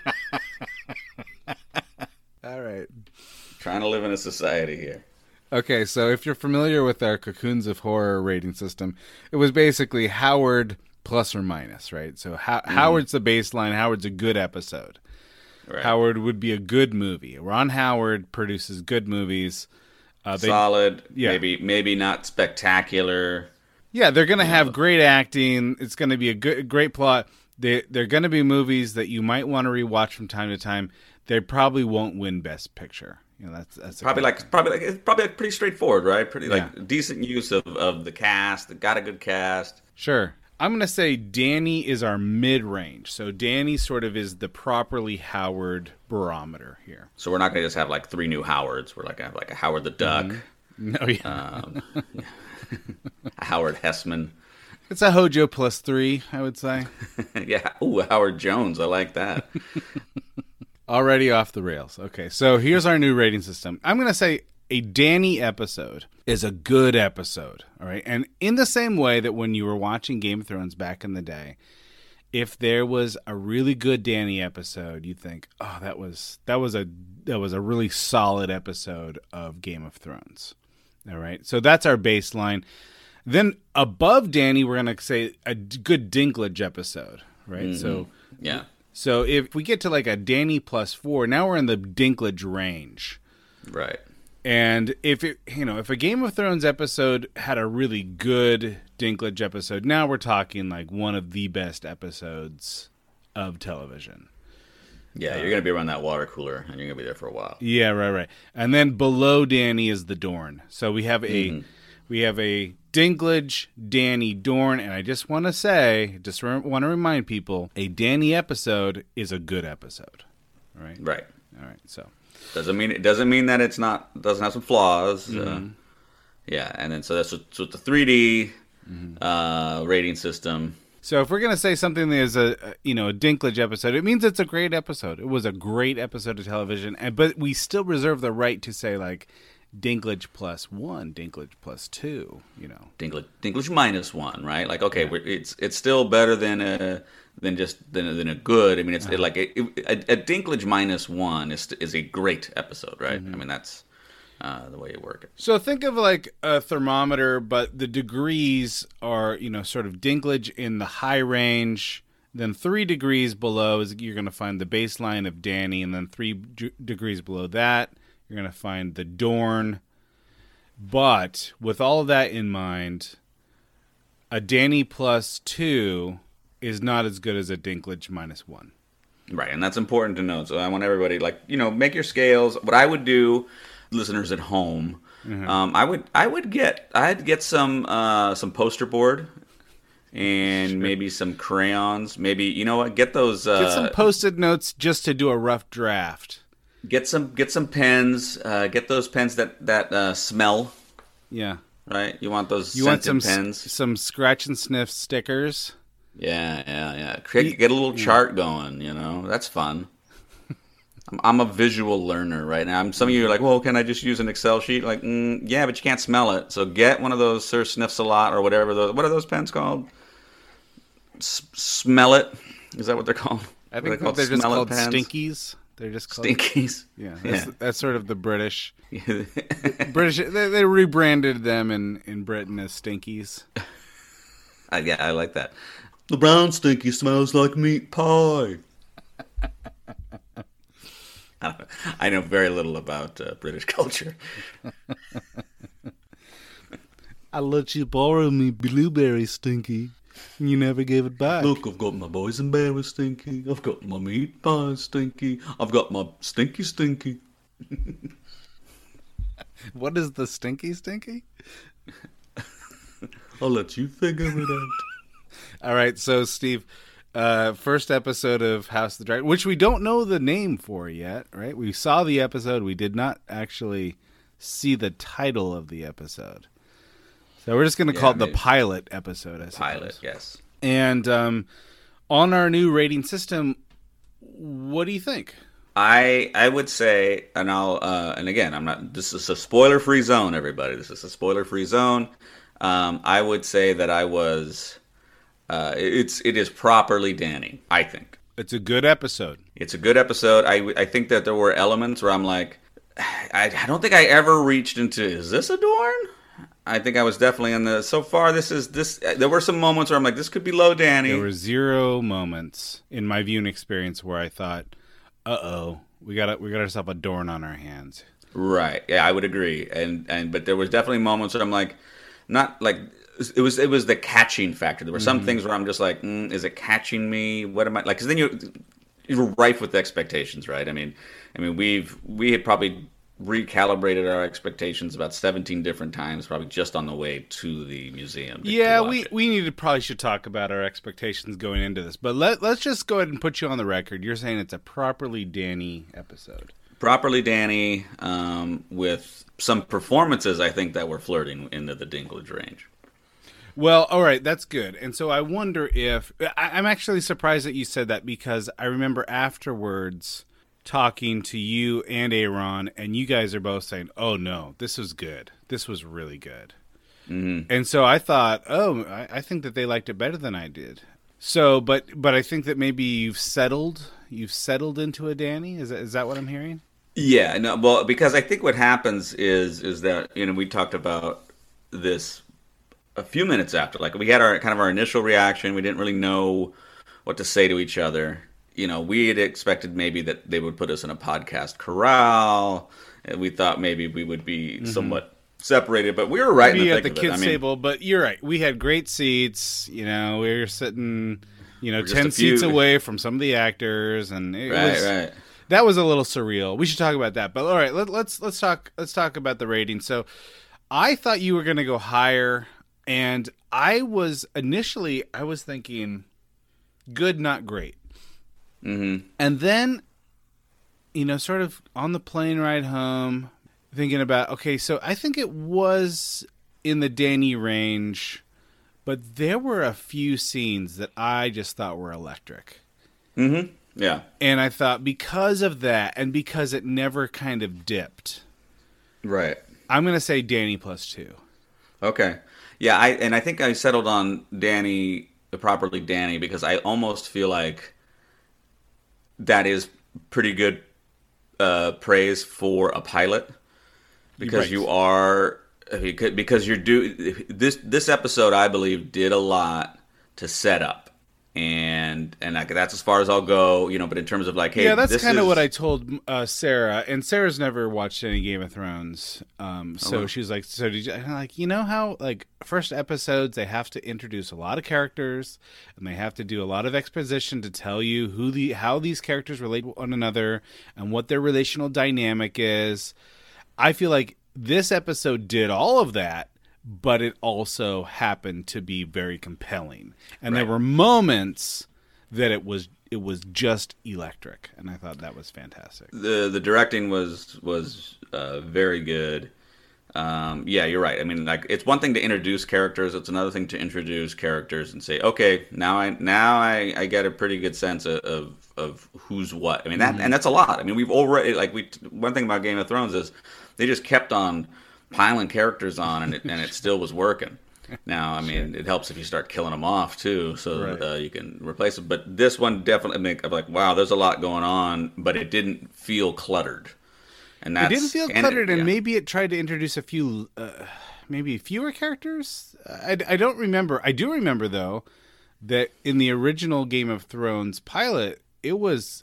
it. All right. Trying to live in a society here. Okay, so if you're familiar with our Cocoons of Horror rating system, it was basically Howard plus or minus, right? So Howard's the baseline. Howard's a good episode. Right. Howard would be a good movie. Ron Howard produces good movies. Solid, yeah. Maybe not spectacular. Yeah, they're going to have great acting. It's going to be a great plot. They're going to be movies that you might want to rewatch from time to time. They probably won't win Best Picture. That's probably pretty straightforward, right? Pretty decent use of the cast. Got a good cast. Sure. I'm going to say Danny is our mid-range. So Danny sort of is the properly Howard barometer here. So we're not going to just have 3 new Howards. We're like a Howard the Duck. Mm-hmm. No, yeah. A Howard Hessman. It's a Hojo plus 3, I would say. Yeah. Ooh, Howard Jones. I like that. Already off the rails. Okay, so here's our new rating system. I'm going to say a Danny episode is a good episode, all right? And in the same way that when you were watching Game of Thrones back in the day, if there was a really good Danny episode, you think, oh, that was a really solid episode of Game of Thrones, all right? So that's our baseline. Then above Danny, we're going to say a good Dinklage episode, right? Mm-hmm. So yeah. So if we get to a Danny plus 4, now we're in the Dinklage range. Right. And if a Game of Thrones episode had a really good Dinklage episode, now we're talking one of the best episodes of television. Yeah, you're going to be around that water cooler, and you're going to be there for a while. Yeah, right. And then below Danny is the Dorne. So we have a Dinklage, Danny, Dorne, and I just want to remind people, a Danny episode is a good episode. All right. Right. All right. So doesn't mean that it doesn't have some flaws. Mm-hmm. Yeah, and then so that's with the 3D rating system. So if we're gonna say something that is a Dinklage episode, it means it's a great episode. It was a great episode of television, but we still reserve the right to say Dinklage plus 1, Dinklage plus 2, Dinklage minus 1, right? It's still better than a good. I mean, it's a Dinklage minus 1 is a great episode, right? Mm-hmm. I mean, that's the way you work it. So think of a thermometer, but the degrees are sort of Dinklage in the high range. Then 3 degrees below is you're going to find the baseline of Danny, and then 3 degrees below that You're going to find the Dorn. But with all of that in mind, a Danny +2 is not as good as a Dinklage -1. Right, and that's important to note. So I want everybody, make your scales. What I would do, listeners at home, I'd get some poster board and maybe some crayons. Maybe, you know what? Get those. Get some Post-it notes just to do a rough draft. Get some pens. Get those pens that smell. Yeah. Right. You want those. You want some pens. Some scratch and sniff stickers. Yeah. Get a little chart going. That's fun. I'm a visual learner right now. Some of you are like, well, can I just use an Excel sheet? Like, yeah, but you can't smell it. So get one of those Sir Sniffs a Lot or whatever. What are those pens called? Smell it. Is that what they're called? I think they're just called Stinkies. They're just called Stinkies. Yeah, that's sort of the British. British. They rebranded them in Britain as Stinkies. I like that. The brown stinky smells like meat pie. I know very little about British culture. I let you borrow me blueberry, Stinky. You never gave it back. Look, I've got my boysenberry, Stinky. I've got my meat pie, Stinky. I've got my stinky. What is the stinky? I'll let you figure it out. All right, so Steve, first episode of House of the Dragon, which we don't know the name for yet, right? We saw the episode. We did not actually see the title of the episode. So we're just going to call it the pilot episode, I suppose. Pilot, yes. And on our new rating system, what do you think? I would say, and again, I'm not. This is a spoiler-free zone, everybody. This is a spoiler-free zone. I would say that I was. It is properly Danny, I think. It's a good episode. It's a good episode. I think that there were elements where I'm like, I don't think I ever reached into, is this a Dorn? I think I was definitely in the, so far this. There were some moments where I'm like, this could be low Danny. There were 0 moments in my viewing experience where I thought, we got ourselves a Dorn on our hands. Right. Yeah, I would agree. But there was definitely moments where I'm like, not like, it was the catching factor. There were some things where I'm just like, is it catching me? What am I like? Because then you're rife with expectations, right? I mean, we had probably recalibrated our expectations about 17 different times, probably just on the way to the museum. We probably should talk about our expectations going into this, but let's just go ahead and put you on the record. You're saying it's a properly Danny episode. Properly Danny, with some performances I think that were flirting into the Dinklage range. Well, all right, that's good. And so I wonder if I'm actually surprised that you said that, because I remember afterwards talking to you and Aaron, and you guys are both saying, "Oh no, this was good. This was really good." Mm-hmm. And so I thought, I think that they liked it better than I did. So, but I think that maybe you've settled into a Danny. Is that what I'm hearing? Yeah, no, well, because I think what happens is that we talked about this a few minutes after, like we had our initial reaction. We didn't really know what to say to each other. We had expected maybe that they would put us in a podcast corral, and we thought maybe we would be somewhat separated, but we were right in the thick of it. At the kids' table, but you're right. We had great seats. We were sitting, 10 seats away from some of the actors, and that was a little surreal. We should talk about that. But all right, let's talk about the rating. So, I thought you were going to go higher, and I was thinking good, not great. Mm-hmm. And then, sort of on the plane ride home, thinking about, okay, so I think it was in the Danny range, but there were a few scenes that I just thought were electric. Mm-hmm. Yeah. And I thought, because of that, and because it never kind of dipped, right, I'm going to say Danny +2. Okay. Yeah, I think I settled on Danny, properly Danny, because I almost feel like that is pretty good praise for a pilot, because because this episode, I believe, did a lot to set up. and like that's as far as I'll go, But in terms of like, hey, yeah, that's kind of what I told Sarah, and Sarah's never watched any Game of Thrones, so she's like, "So did you?" And I'm like, how like first episodes they have to introduce a lot of characters, and they have to do a lot of exposition to tell you how these characters relate to one another and what their relational dynamic is. I feel like this episode did all of that, but it also happened to be very compelling. And there were moments that it was just electric, and I thought that was fantastic. The directing was very good. Yeah, you're right. I mean, like, it's one thing to introduce characters; it's another thing to introduce characters and say, okay, now I get a pretty good sense of who's what. I mean, and that's a lot. I mean, we've already one thing about Game of Thrones is they just kept on piling characters on, and it still was working. Now, I mean, it helps if you start killing them off too, so that you can replace them. But this one definitely I'm like, wow, there's a lot going on, but it didn't feel cluttered. And it didn't feel cluttered, and maybe it tried to introduce a few, maybe fewer characters. I don't remember. I do remember though that in the original Game of Thrones pilot, it was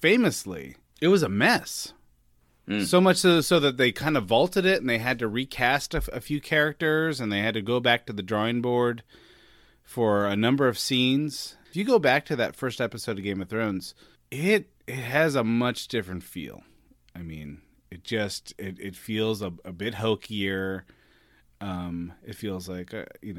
a mess. So much so that they kind of vaulted it, and they had to recast a few characters, and they had to go back to the drawing board for a number of scenes. If you go back to that first episode of Game of Thrones, it has a much different feel. I mean, it feels a bit hokier. It feels like,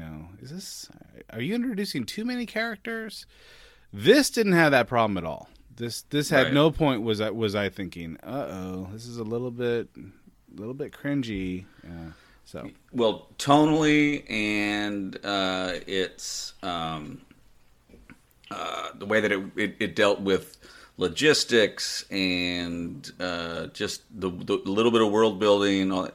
are you introducing too many characters? This didn't have that problem at all. This had no point was I thinking, this is a little bit cringy. So well, tonally, and it's the way that it dealt with logistics and just the little bit of world building.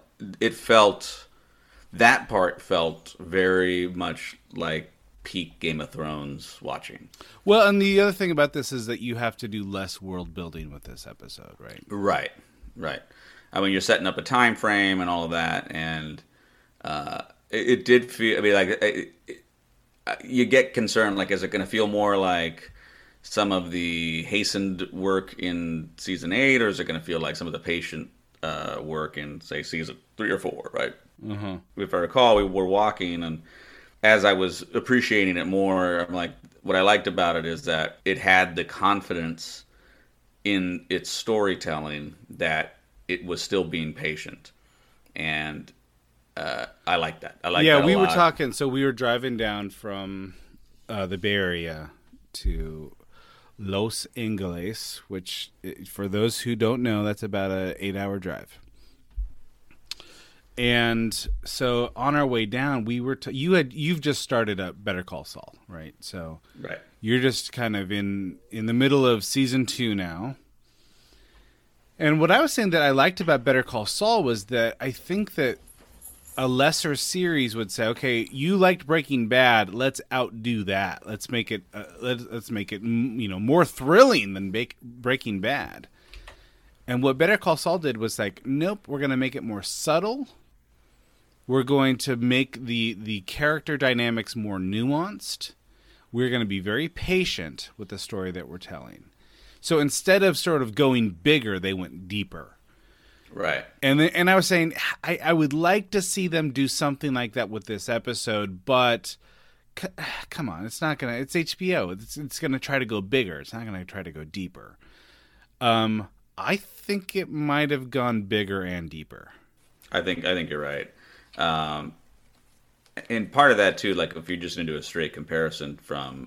That part felt very much like peak Game of Thrones watching. Well, and the other thing about this is that you have to do less world building with this episode, right? Right. I mean, you're setting up a time frame and all of that, and it did feel. I mean, like you get concerned. Like, is it going to feel more like some of the hastened work in season 8, or is it going to feel like some of the patient work in, say, season 3 or 4? Right. Mm-hmm. If I recall, we were walking, and as I was appreciating it more, I'm like, what I liked about it is that it had the confidence in its storytelling that it was still being patient, and I like that. I like that a lot. Yeah, we were talking. So we were driving down from the Bay Area to Los Angeles, which, for those who don't know, that's about an 8-hour drive. And so on our way down, we were you've just started up Better Call Saul, right? So you're just kind of in the middle of season 2 now. And what I was saying that I liked about Better Call Saul was that I think that a lesser series would say, okay, you liked Breaking Bad, let's outdo that. Let's make it more thrilling than Breaking Bad. And what Better Call Saul did was like, nope, we're going to make it more subtle. We're going to make the character dynamics more nuanced. We're going to be very patient with the story that we're telling. So instead of sort of going bigger, they went deeper. Right. And I was saying, I would like to see them do something like that with this episode, but come on, it's not going to, it's HBO. It's going to try to go bigger. It's not going to try to go deeper. I think it might have gone bigger and deeper. I think you're right. And part of that too, like if you're just going to do a straight comparison from,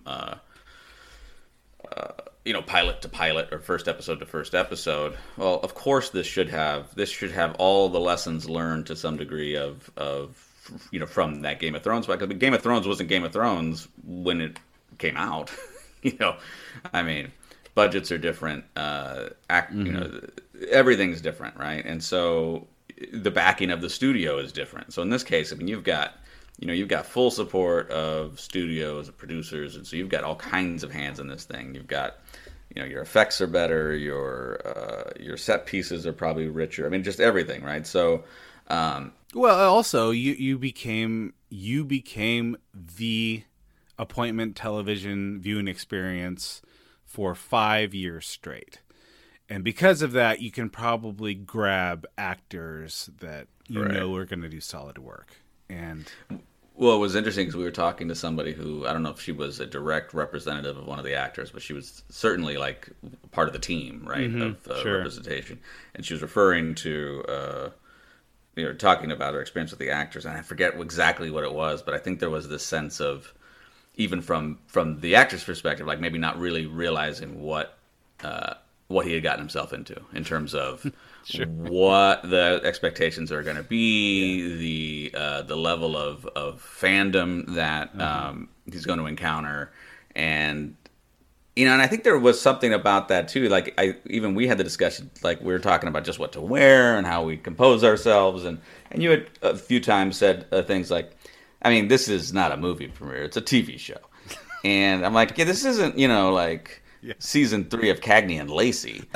pilot to pilot or first episode to first episode. Well, of course, this should have all the lessons learned to some degree of from that Game of Thrones. Because Game of Thrones wasn't Game of Thrones when it came out. I mean, budgets are different. Everything's different, right? And so the backing of the studio is different. So in this case, I mean, you've got full support of studios, of producers, and so you've got all kinds of hands in this thing. You've got, your effects are better, your set pieces are probably richer. I mean, just everything, right? So, well, also you became the appointment television viewing experience for 5 years straight. And because of that, you can probably grab actors that you know are going to do solid work. And well, it was interesting because we were talking to somebody who, I don't know if she was a direct representative of one of the actors, but she was certainly like part of the team, right, of representation. And she was referring to, talking about her experience with the actors. And I forget exactly what it was, but I think there was this sense of, even from the actor's perspective, like maybe not really realizing what he had gotten himself into in terms of what the expectations are going to be, the level of fandom that he's going to encounter, and and I think there was something about that too. Like we had the discussion, like we were talking about just what to wear and how we compose ourselves, and you had a few times said things like, I mean, this is not a movie premiere; it's a TV show, and I'm like, this isn't like. Yeah. Season 3 of Cagney and Lacey,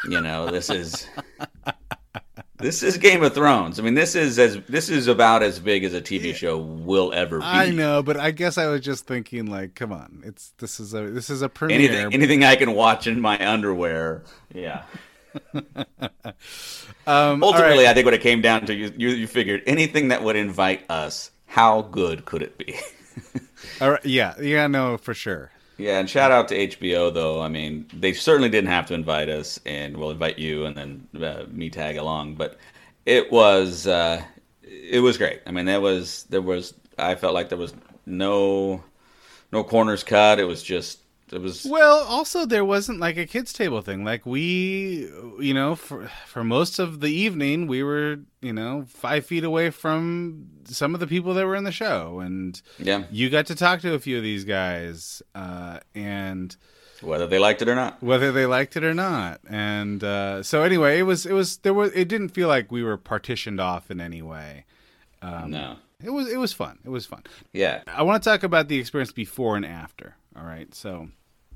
this is Game of Thrones. I mean, this is about as big as a TV show will ever be. I know, but I guess I was just thinking, like, come on, this is a premiere. Anything I can watch in my underwear, yeah. Ultimately, I think what it came down to, you figured anything that would invite us, how good could it be? All right, yeah, no, for sure. Yeah, and shout out to HBO, though. I mean, they certainly didn't have to invite us, and we'll invite you and then me tag along. But it was great. I mean, I felt like there was no corners cut. It was well, also there wasn't like a kids table thing. Like we, for most of the evening, we were 5 feet away from some of the people that were in the show, and you got to talk to a few of these guys, and whether they liked it or not. And so anyway, it didn't feel like we were partitioned off in any way. No, it was fun. It was fun. Yeah, I want to talk about the experience before and after. All right, so.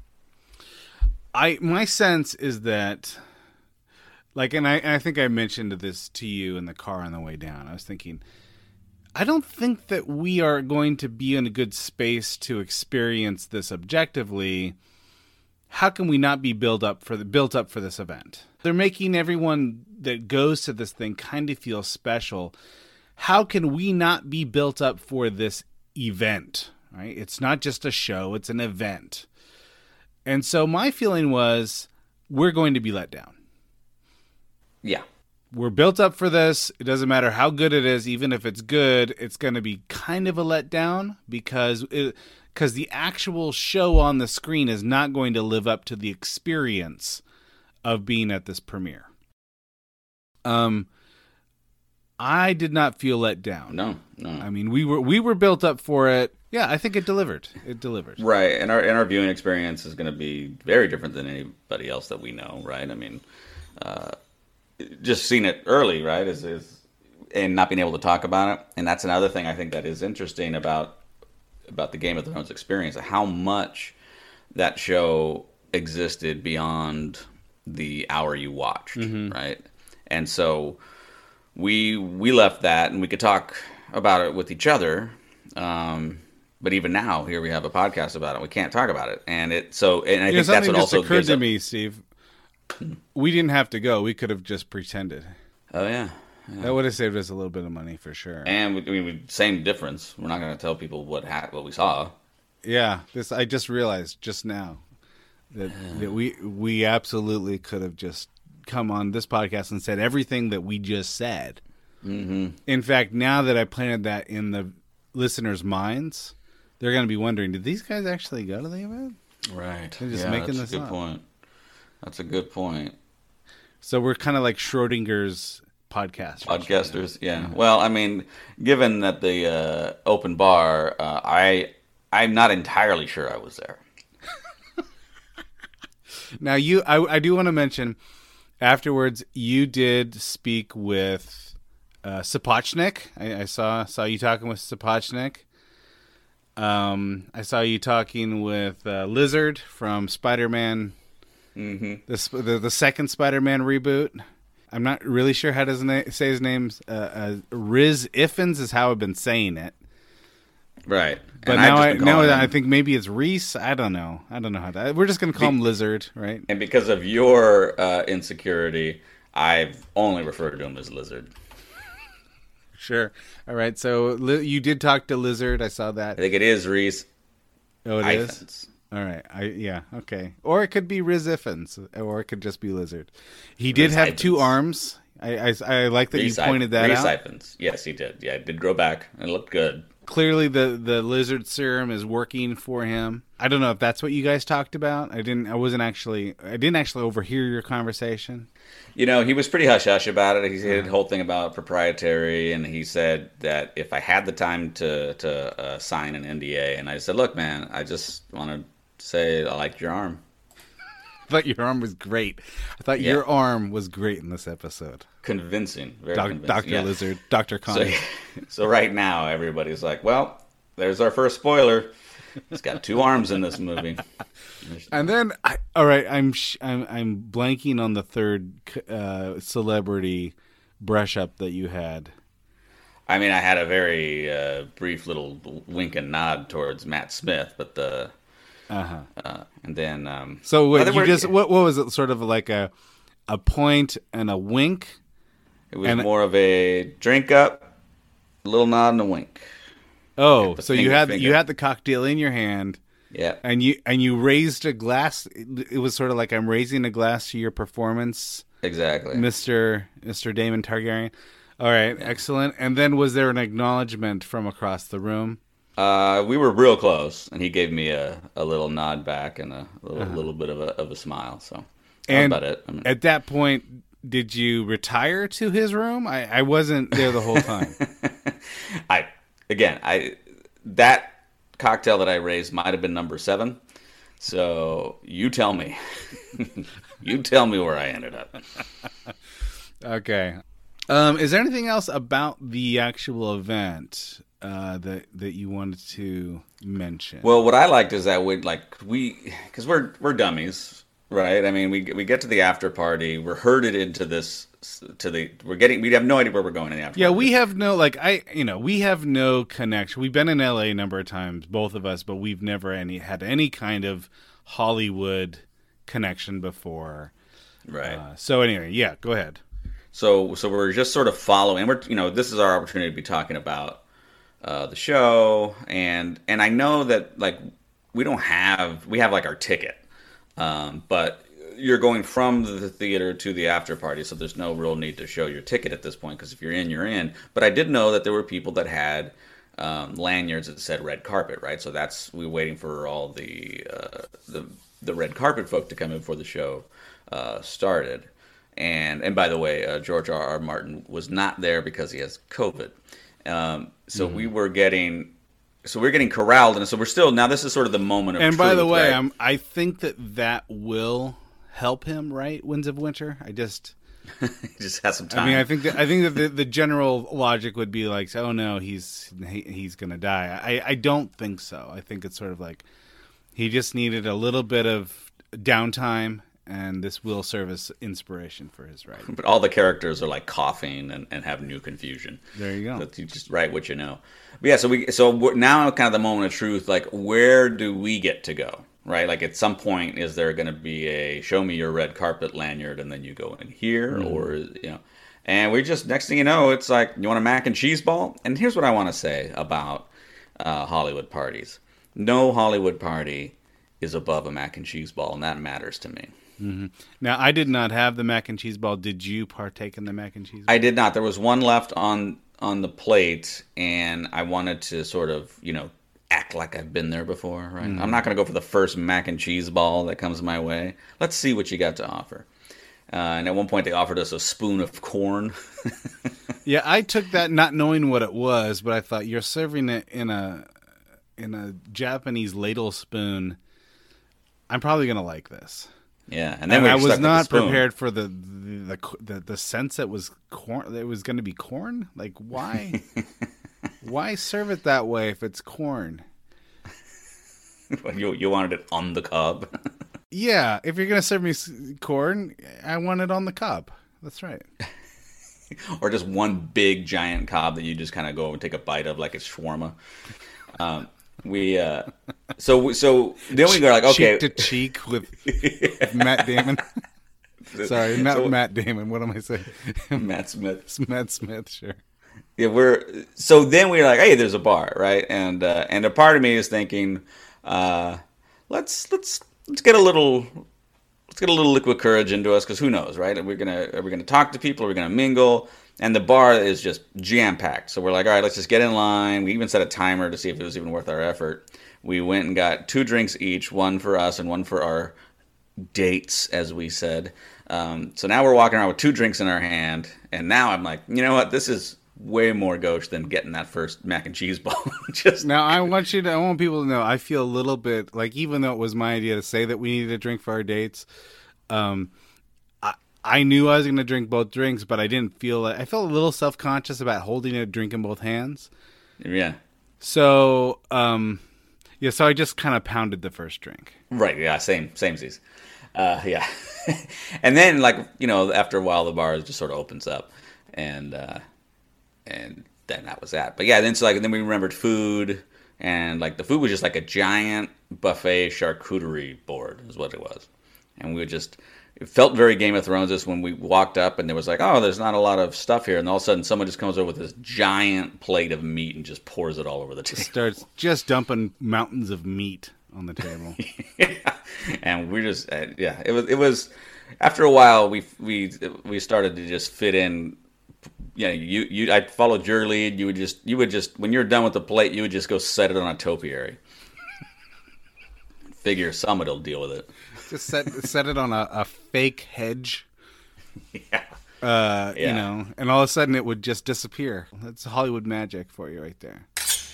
My sense is that, like, and I think I mentioned this to you in the car on the way down. I was thinking, I don't think that we are going to be in a good space to experience this objectively. How can we not be built up for this event? They're making everyone that goes to this thing kind of feel special. How can we not be built up for this event? Right? It's not just a show; it's an event. And so my feeling was, we're going to be let down. Yeah. We're built up for this. It doesn't matter how good it is. Even if it's good, it's going to be kind of a letdown because the actual show on the screen is not going to live up to the experience of being at this premiere. I did not feel let down. No. I mean, we were built up for it. Yeah, I think it delivered. Right, and our viewing experience is going to be very different than anybody else that we know, right? I mean, just seeing it early, right, is and not being able to talk about it, and that's another thing I think that is interesting about the Game of Thrones experience, how much that show existed beyond the hour you watched, right? And so we left that, and we could talk about it with each other. But even now, here we have a podcast about it. We can't talk about it, and I think that's what also occurred to me, Steve. We didn't have to go. We could have just pretended. Oh yeah. That would have saved us a little bit of money for sure. And same difference. We're not going to tell people what we saw. Yeah, I just realized just now that we absolutely could have just come on this podcast and said everything that we just said. Mm-hmm. In fact, now that I planted that in the listeners' minds, they're going to be wondering, did these guys actually go to the event? Right. They're just making this up. That's a good point. That's a good point. So we're kind of like Schrodinger's podcasters. Yeah. Well, I mean, given that the open bar, I'm not entirely sure I was there. Now, I do want to mention, afterwards, you did speak with Sapochnik. I saw you talking with Sapochnik. I saw you talking with Lizard from Spider-Man, the second Spider-Man reboot. I'm not really sure how to say his name. Riz Ifans is how I've been saying it. Right. But and now I think maybe it's Reese. I don't know how that. We're just gonna call him Lizard, right? And because of your insecurity, I've only referred to him as Lizard. Sure. All right. So you did talk to Lizard. I saw that. I think it is Reese. Oh, it Ifans. is. All right. Yeah. Okay. Or it could be Riz Ifans, or it could just be Lizard. He did have Ifans. 2 arms. I like that you pointed that out. Ifans. Yes, he did. Yeah, it did grow back and it looked good. Clearly, the lizard serum is working for him. I don't know if that's what you guys talked about. I didn't actually overhear your conversation. You know, he was pretty hush hush about it. He said the whole thing about proprietary, and he said that if I had the time to sign an NDA, and I said, "Look, man, I just want to say I liked your arm." I thought your arm was great. I thought your arm was great in this episode. Convincing. Very convincing. Dr. Lizard, Dr. Connie. So right now, everybody's like, well, there's our first spoiler. He's got 2 arms in this movie. And then, I'm blanking on the third celebrity brush up that you had. I mean, I had a very brief little wink and nod towards Matt Smith, but the... and then so wait, what was it, sort of like a point and a wink? It was more of a drink up, a little nod and a wink. Oh, so you had the cocktail in your hand. Yeah. And you raised a glass. It was sort of like I'm raising a glass to your performance. Exactly. Mr. Daemon Targaryen. All right, excellent. And then was there an acknowledgement from across the room? We were real close, and he gave me a little nod back and a little bit of a smile. So that's about it. I mean, at that point, did you retire to his room? I wasn't there the whole time. That cocktail that I raised might have been number 7. So you tell me. You tell me where I ended up. Okay. Is there anything else about the actual event that you wanted to mention? Well, what I liked is that because we're dummies, right? I mean, we get to the after party, we're herded into this. We have no idea where we're going in the after. Yeah, party. we have we have no connection. We've been in LA a number of times, both of us, but we've never had any kind of Hollywood connection before. Right. So anyway, yeah, go ahead. So we're just sort of following. This is our opportunity to be talking about the show, and I know that we have like our ticket, but you're going from the theater to the after party, so there's no real need to show your ticket at this point, because if you're in, you're in. But I did know that there were people that had lanyards that said red carpet, right? So we were waiting for all the red carpet folk to come in before the show started. And by the way, George R.R. Martin was not there because he has COVID. We're getting corralled, and so we're still, now this is sort of the moment of truth. And by the way, right? I think that will help him, right? Winds of Winter. He just has some time. I mean, I think that the general logic would be like, oh no, he's gonna die. I don't think so. I think it's sort of like he just needed a little bit of downtime, and this will serve as inspiration for his writing. But all the characters are like coughing and have new confusion. There you go. You just write what you know. But yeah, so now kind of the moment of truth. Like, where do we get to go? Right? Like, at some point, is there going to be a show me your red carpet lanyard and then you go in here, or And we just, next thing you know, it's like, you want a mac and cheese ball? And here's what I want to say about Hollywood parties. No Hollywood party is above a mac and cheese ball, and that matters to me. Mm-hmm. Now, I did not have the mac and cheese ball. Did you partake in the mac and cheese ball? I did not. There was one left on the plate, and I wanted to sort of, act like I've been there before, right? I'm not going to go for the first mac and cheese ball that comes my way. Let's see what you got to offer. And at one point, they offered us a spoon of corn. Yeah, I took that not knowing what it was, but I thought, you're serving it in a Japanese ladle spoon. I'm probably going to like this. Yeah, and then I was not prepared for the sense that was corn. It was going to be corn. Like, why? Why serve it that way if it's corn? You wanted it on the cob. Yeah, if you're going to serve me corn, I want it on the cob. That's right. Or just one big giant cob that you just kind of go and take a bite of like it's shawarma. So then we go like, okay, cheek to cheek with Matt Damon. Sorry, not Matt Damon. What am I saying? Matt Smith. Matt Smith, sure. Yeah, so then we're like, hey, there's a bar, right? And a part of me is thinking, let's get a little liquid courage into us, because who knows, right? Are we gonna talk to people? Are we gonna mingle? And the bar is just jam packed. So we're like, all right, let's just get in line. We even set a timer to see if it was even worth our effort. We went and got 2 drinks each, one for us and one for our dates, as we said. So now we're walking around with 2 drinks in our hand, and now I'm like, you know what? This is way more gauche than getting that first mac and cheese ball. Now I want people to know, I feel a little bit like, even though it was my idea to say that we needed a drink for our dates, I knew I was going to drink both drinks, but I didn't feel it. I felt a little self-conscious about holding a drink in both hands. Yeah. So, so I just kind of pounded the first drink. Right. Yeah. Samesies. Yeah. And then, after a while, the bar just sort of opens up, and then that was that. But yeah, then we remembered food, and the food was just like a giant buffet charcuterie board is what it was. And it felt very Game of Thrones just when we walked up, and there was like, oh, there's not a lot of stuff here. And all of a sudden someone just comes over with this giant plate of meat and just pours it all over the table. Starts just dumping mountains of meat on the table. Yeah. And we're just, it was, after a while, we started to just fit in. Yeah, I followed your lead. You would just when you're done with the plate, you would just go set it on a topiary. Figure someone will deal with it. Just set it on a fake hedge. Yeah. And all of a sudden it would just disappear. That's Hollywood magic for you right there.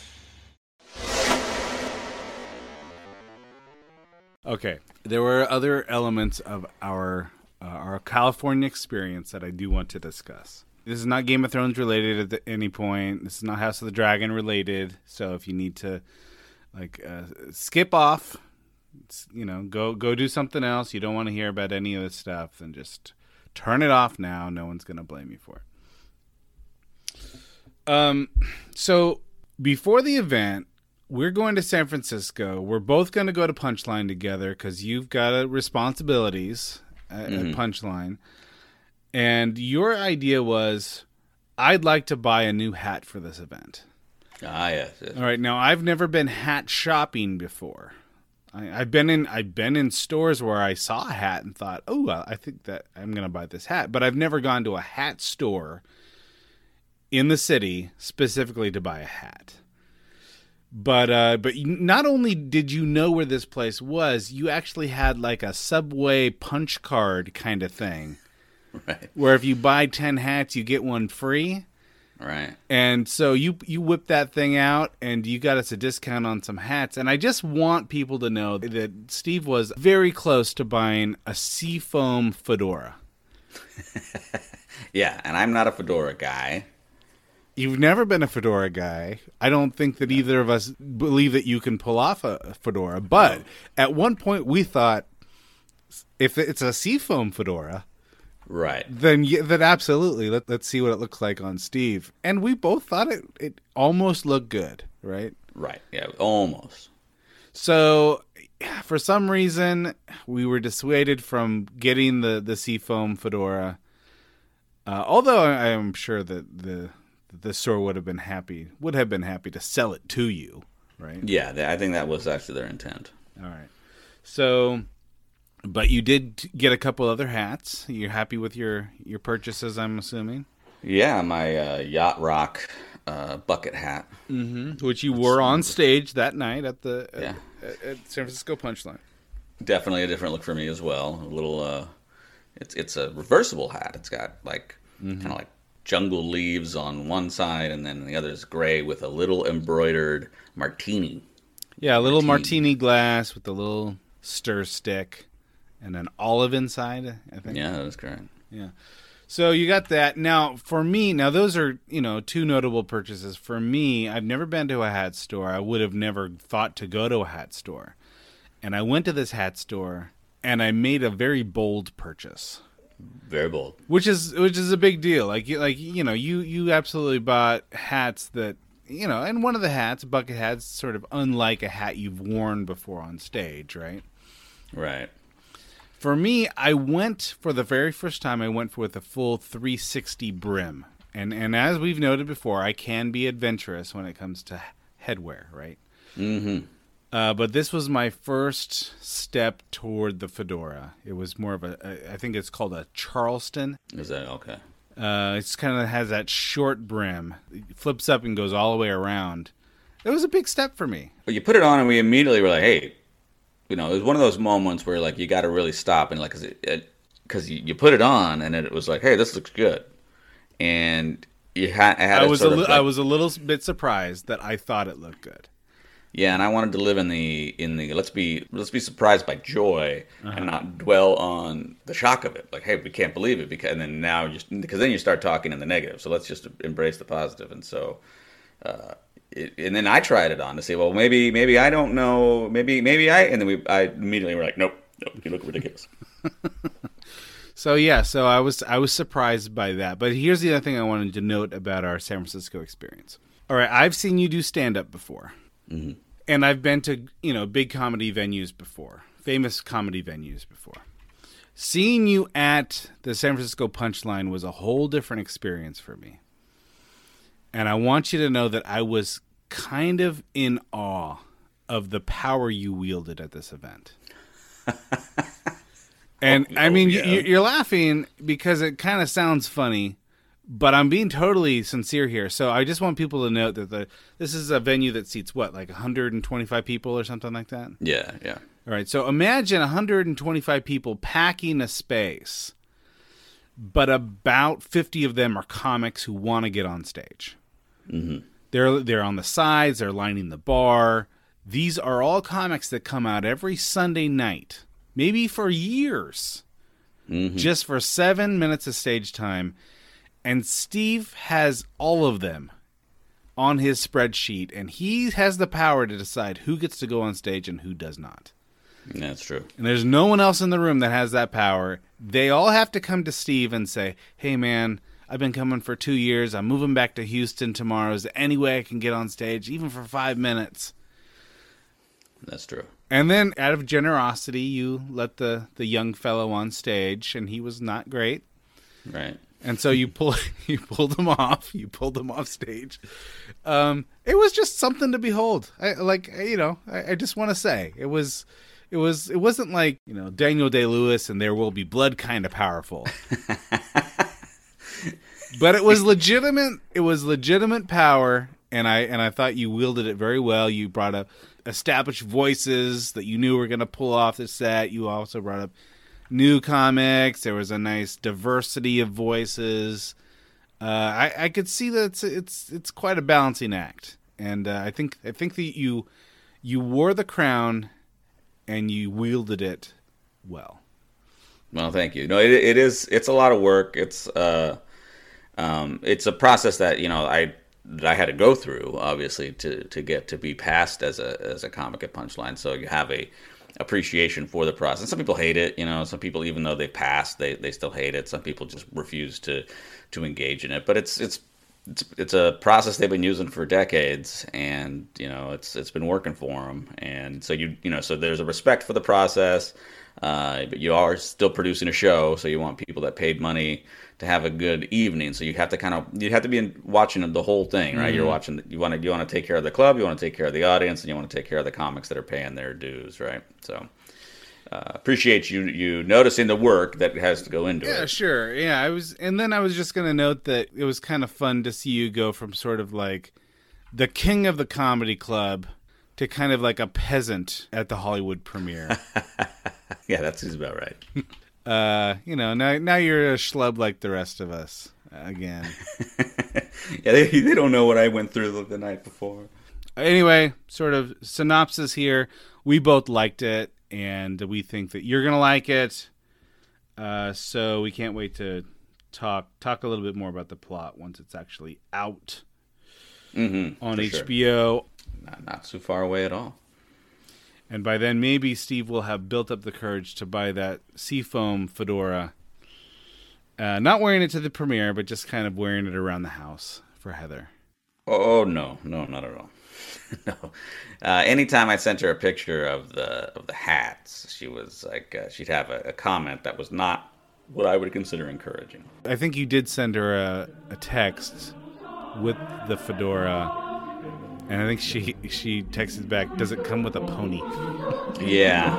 Okay, there were other elements of our California experience that I do want to discuss. This is not Game of Thrones related at any point. This is not House of the Dragon related. So if you need to skip off, go do something else. You don't want to hear about any of this stuff, then just turn it off now. No one's going to blame you for it. So before the event, we're going to San Francisco. We're both going to go to Punchline together because you've got responsibilities at Punchline. And your idea was, I'd like to buy a new hat for this event. Ah, yes. All right. Now, I've never been hat shopping before. I've been in stores where I saw a hat and thought, oh, I think that I'm going to buy this hat. But I've never gone to a hat store in the city specifically to buy a hat. But not only did you know where this place was, you actually had like a Subway punch card kind of thing. Right. Where if you buy 10 hats, you get one free. Right. And so you whipped that thing out, and you got us a discount on some hats. And I just want people to know that Steve was very close to buying a Seafoam fedora. Yeah, and I'm not a fedora guy. You've never been a fedora guy. I don't think that either of us believe that you can pull off a fedora. But at one point we thought, if it's a Seafoam fedora, right, then absolutely. Let's see what it looks like on Steve. And we both thought it almost looked good, right? Right, yeah, almost. So for some reason, we were dissuaded from getting the Seafoam fedora. Although I am sure that the store would have been happy to sell it to you, right? Yeah, I think that was actually their intent. All right. So, but you did get a couple other hats. You're happy with your purchases, I'm assuming? Yeah, my Yacht Rock bucket hat. Mm-hmm. Which you wore on stage that night at at San Francisco Punchline. Definitely a different look for me as well. A little, it's a reversible hat. It's got kind of like jungle leaves on one side, and then the other is gray with a little embroidered martini. Yeah, a little martini glass with a little stir stick and an olive inside, I think. Yeah, that is correct. Yeah. So you got that. Now, for me, those are, two notable purchases. For me, I've never been to a hat store. I would have never thought to go to a hat store. And I went to this hat store, and I made a very bold purchase. Very bold. Which is a big deal. You absolutely bought hats that, and one of the hats, bucket hats, sort of unlike a hat you've worn before on stage, right? Right. For me, I went for the very first time. I went with a full 360 brim, and as we've noted before, I can be adventurous when it comes to headwear, right? Mm-hmm. But this was my first step toward the fedora. It was more of I think it's called a Charleston. Is that okay? It's kind of has that short brim. It flips up and goes all the way around. It was a big step for me. But you put it on and we immediately were like, hey, it was one of those moments where like you got to really stop and like, because you put it on and it was like, hey, this looks good. And I was a little bit surprised that I thought it looked good. Yeah, and I wanted to live in the let's be surprised by joy and not dwell on the shock of it. Like, hey, we can't believe it because then you start talking in the negative. So let's just embrace the positive. And so, and then I tried it on to say, well, maybe I don't know, maybe I, and then I immediately were like, nope, you look ridiculous. So I was surprised by that. But here's the other thing I wanted to note about our San Francisco experience. All right, I've seen you do stand-up before. Mm-hmm. And I've been to, big comedy venues before, famous comedy venues before. Seeing you at the San Francisco Punchline was a whole different experience for me. And I want you to know that I was kind of in awe of the power you wielded at this event. And I mean, you're laughing because it kind of sounds funny. But I'm being totally sincere here. So I just want people to note that this is a venue that seats, like 125 people or something like that? Yeah. All right. So imagine 125 people packing a space, but about 50 of them are comics who want to get on stage. Mm-hmm. They're on the sides. They're lining the bar. These are all comics that come out every Sunday night, maybe for years, just for 7 minutes of stage time. And Steve has all of them on his spreadsheet, and he has the power to decide who gets to go on stage and who does not. That's true. And there's no one else in the room that has that power. They all have to come to Steve and say, hey, man, I've been coming for 2 years. I'm moving back to Houston tomorrow. Is there any way I can get on stage, even for 5 minutes? That's true. And then, out of generosity, you let the young fellow on stage, and he was not great. Right. And so you pulled them off. You pulled them off stage. It was just something to behold. I just want to say it wasn't like Daniel Day-Lewis and There Will Be Blood kind of powerful. But it was legitimate. It was legitimate power, and I thought you wielded it very well. You brought up established voices that you knew were going to pull off the set. You also brought up new comics. There was a nice diversity of voices. I could see that it's quite a balancing act, and I think that you wore the crown and you wielded it well. Well, thank you. No, it's a lot of work. It's a process that I had to go through, obviously, to get to be passed as a comic at Punchline. So you have a appreciation for the process. Some people hate it, some people, even though they passed, they still hate it. Some people just refuse to engage in it. But it's a process they've been using for decades, and it's been working for them. And so so there's a respect for the process, but you are still producing a show, so you want people that paid money to have a good evening. So you have to be watching the whole thing, right? Mm-hmm. You want to take care of the club, you want to take care of the audience, and you want to take care of the comics that are paying their dues, right? So appreciate you noticing the work that has to go into it. Yeah, sure. Yeah, I was just going to note that it was kind of fun to see you go from sort of like the king of the comedy club to kind of like a peasant at the Hollywood premiere. Yeah, that seems about right. Now you're a schlub like the rest of us again. Yeah, they don't know what I went through the night before. Anyway, sort of synopsis here. We both liked it, and we think that you're going to like it. So we can't wait to talk a little bit more about the plot once it's actually out on HBO. Sure. Not too far away at all. And by then, maybe Steve will have built up the courage to buy that Seafoam fedora. Not wearing it to the premiere, but just kind of wearing it around the house for Heather. Oh no, not at all. No. Anytime I sent her a picture of the hats, she was like, she'd have a comment that was not what I would consider encouraging. I think you did send her a text with the fedora, and I think she texted back, "Does it come with a pony?" Yeah.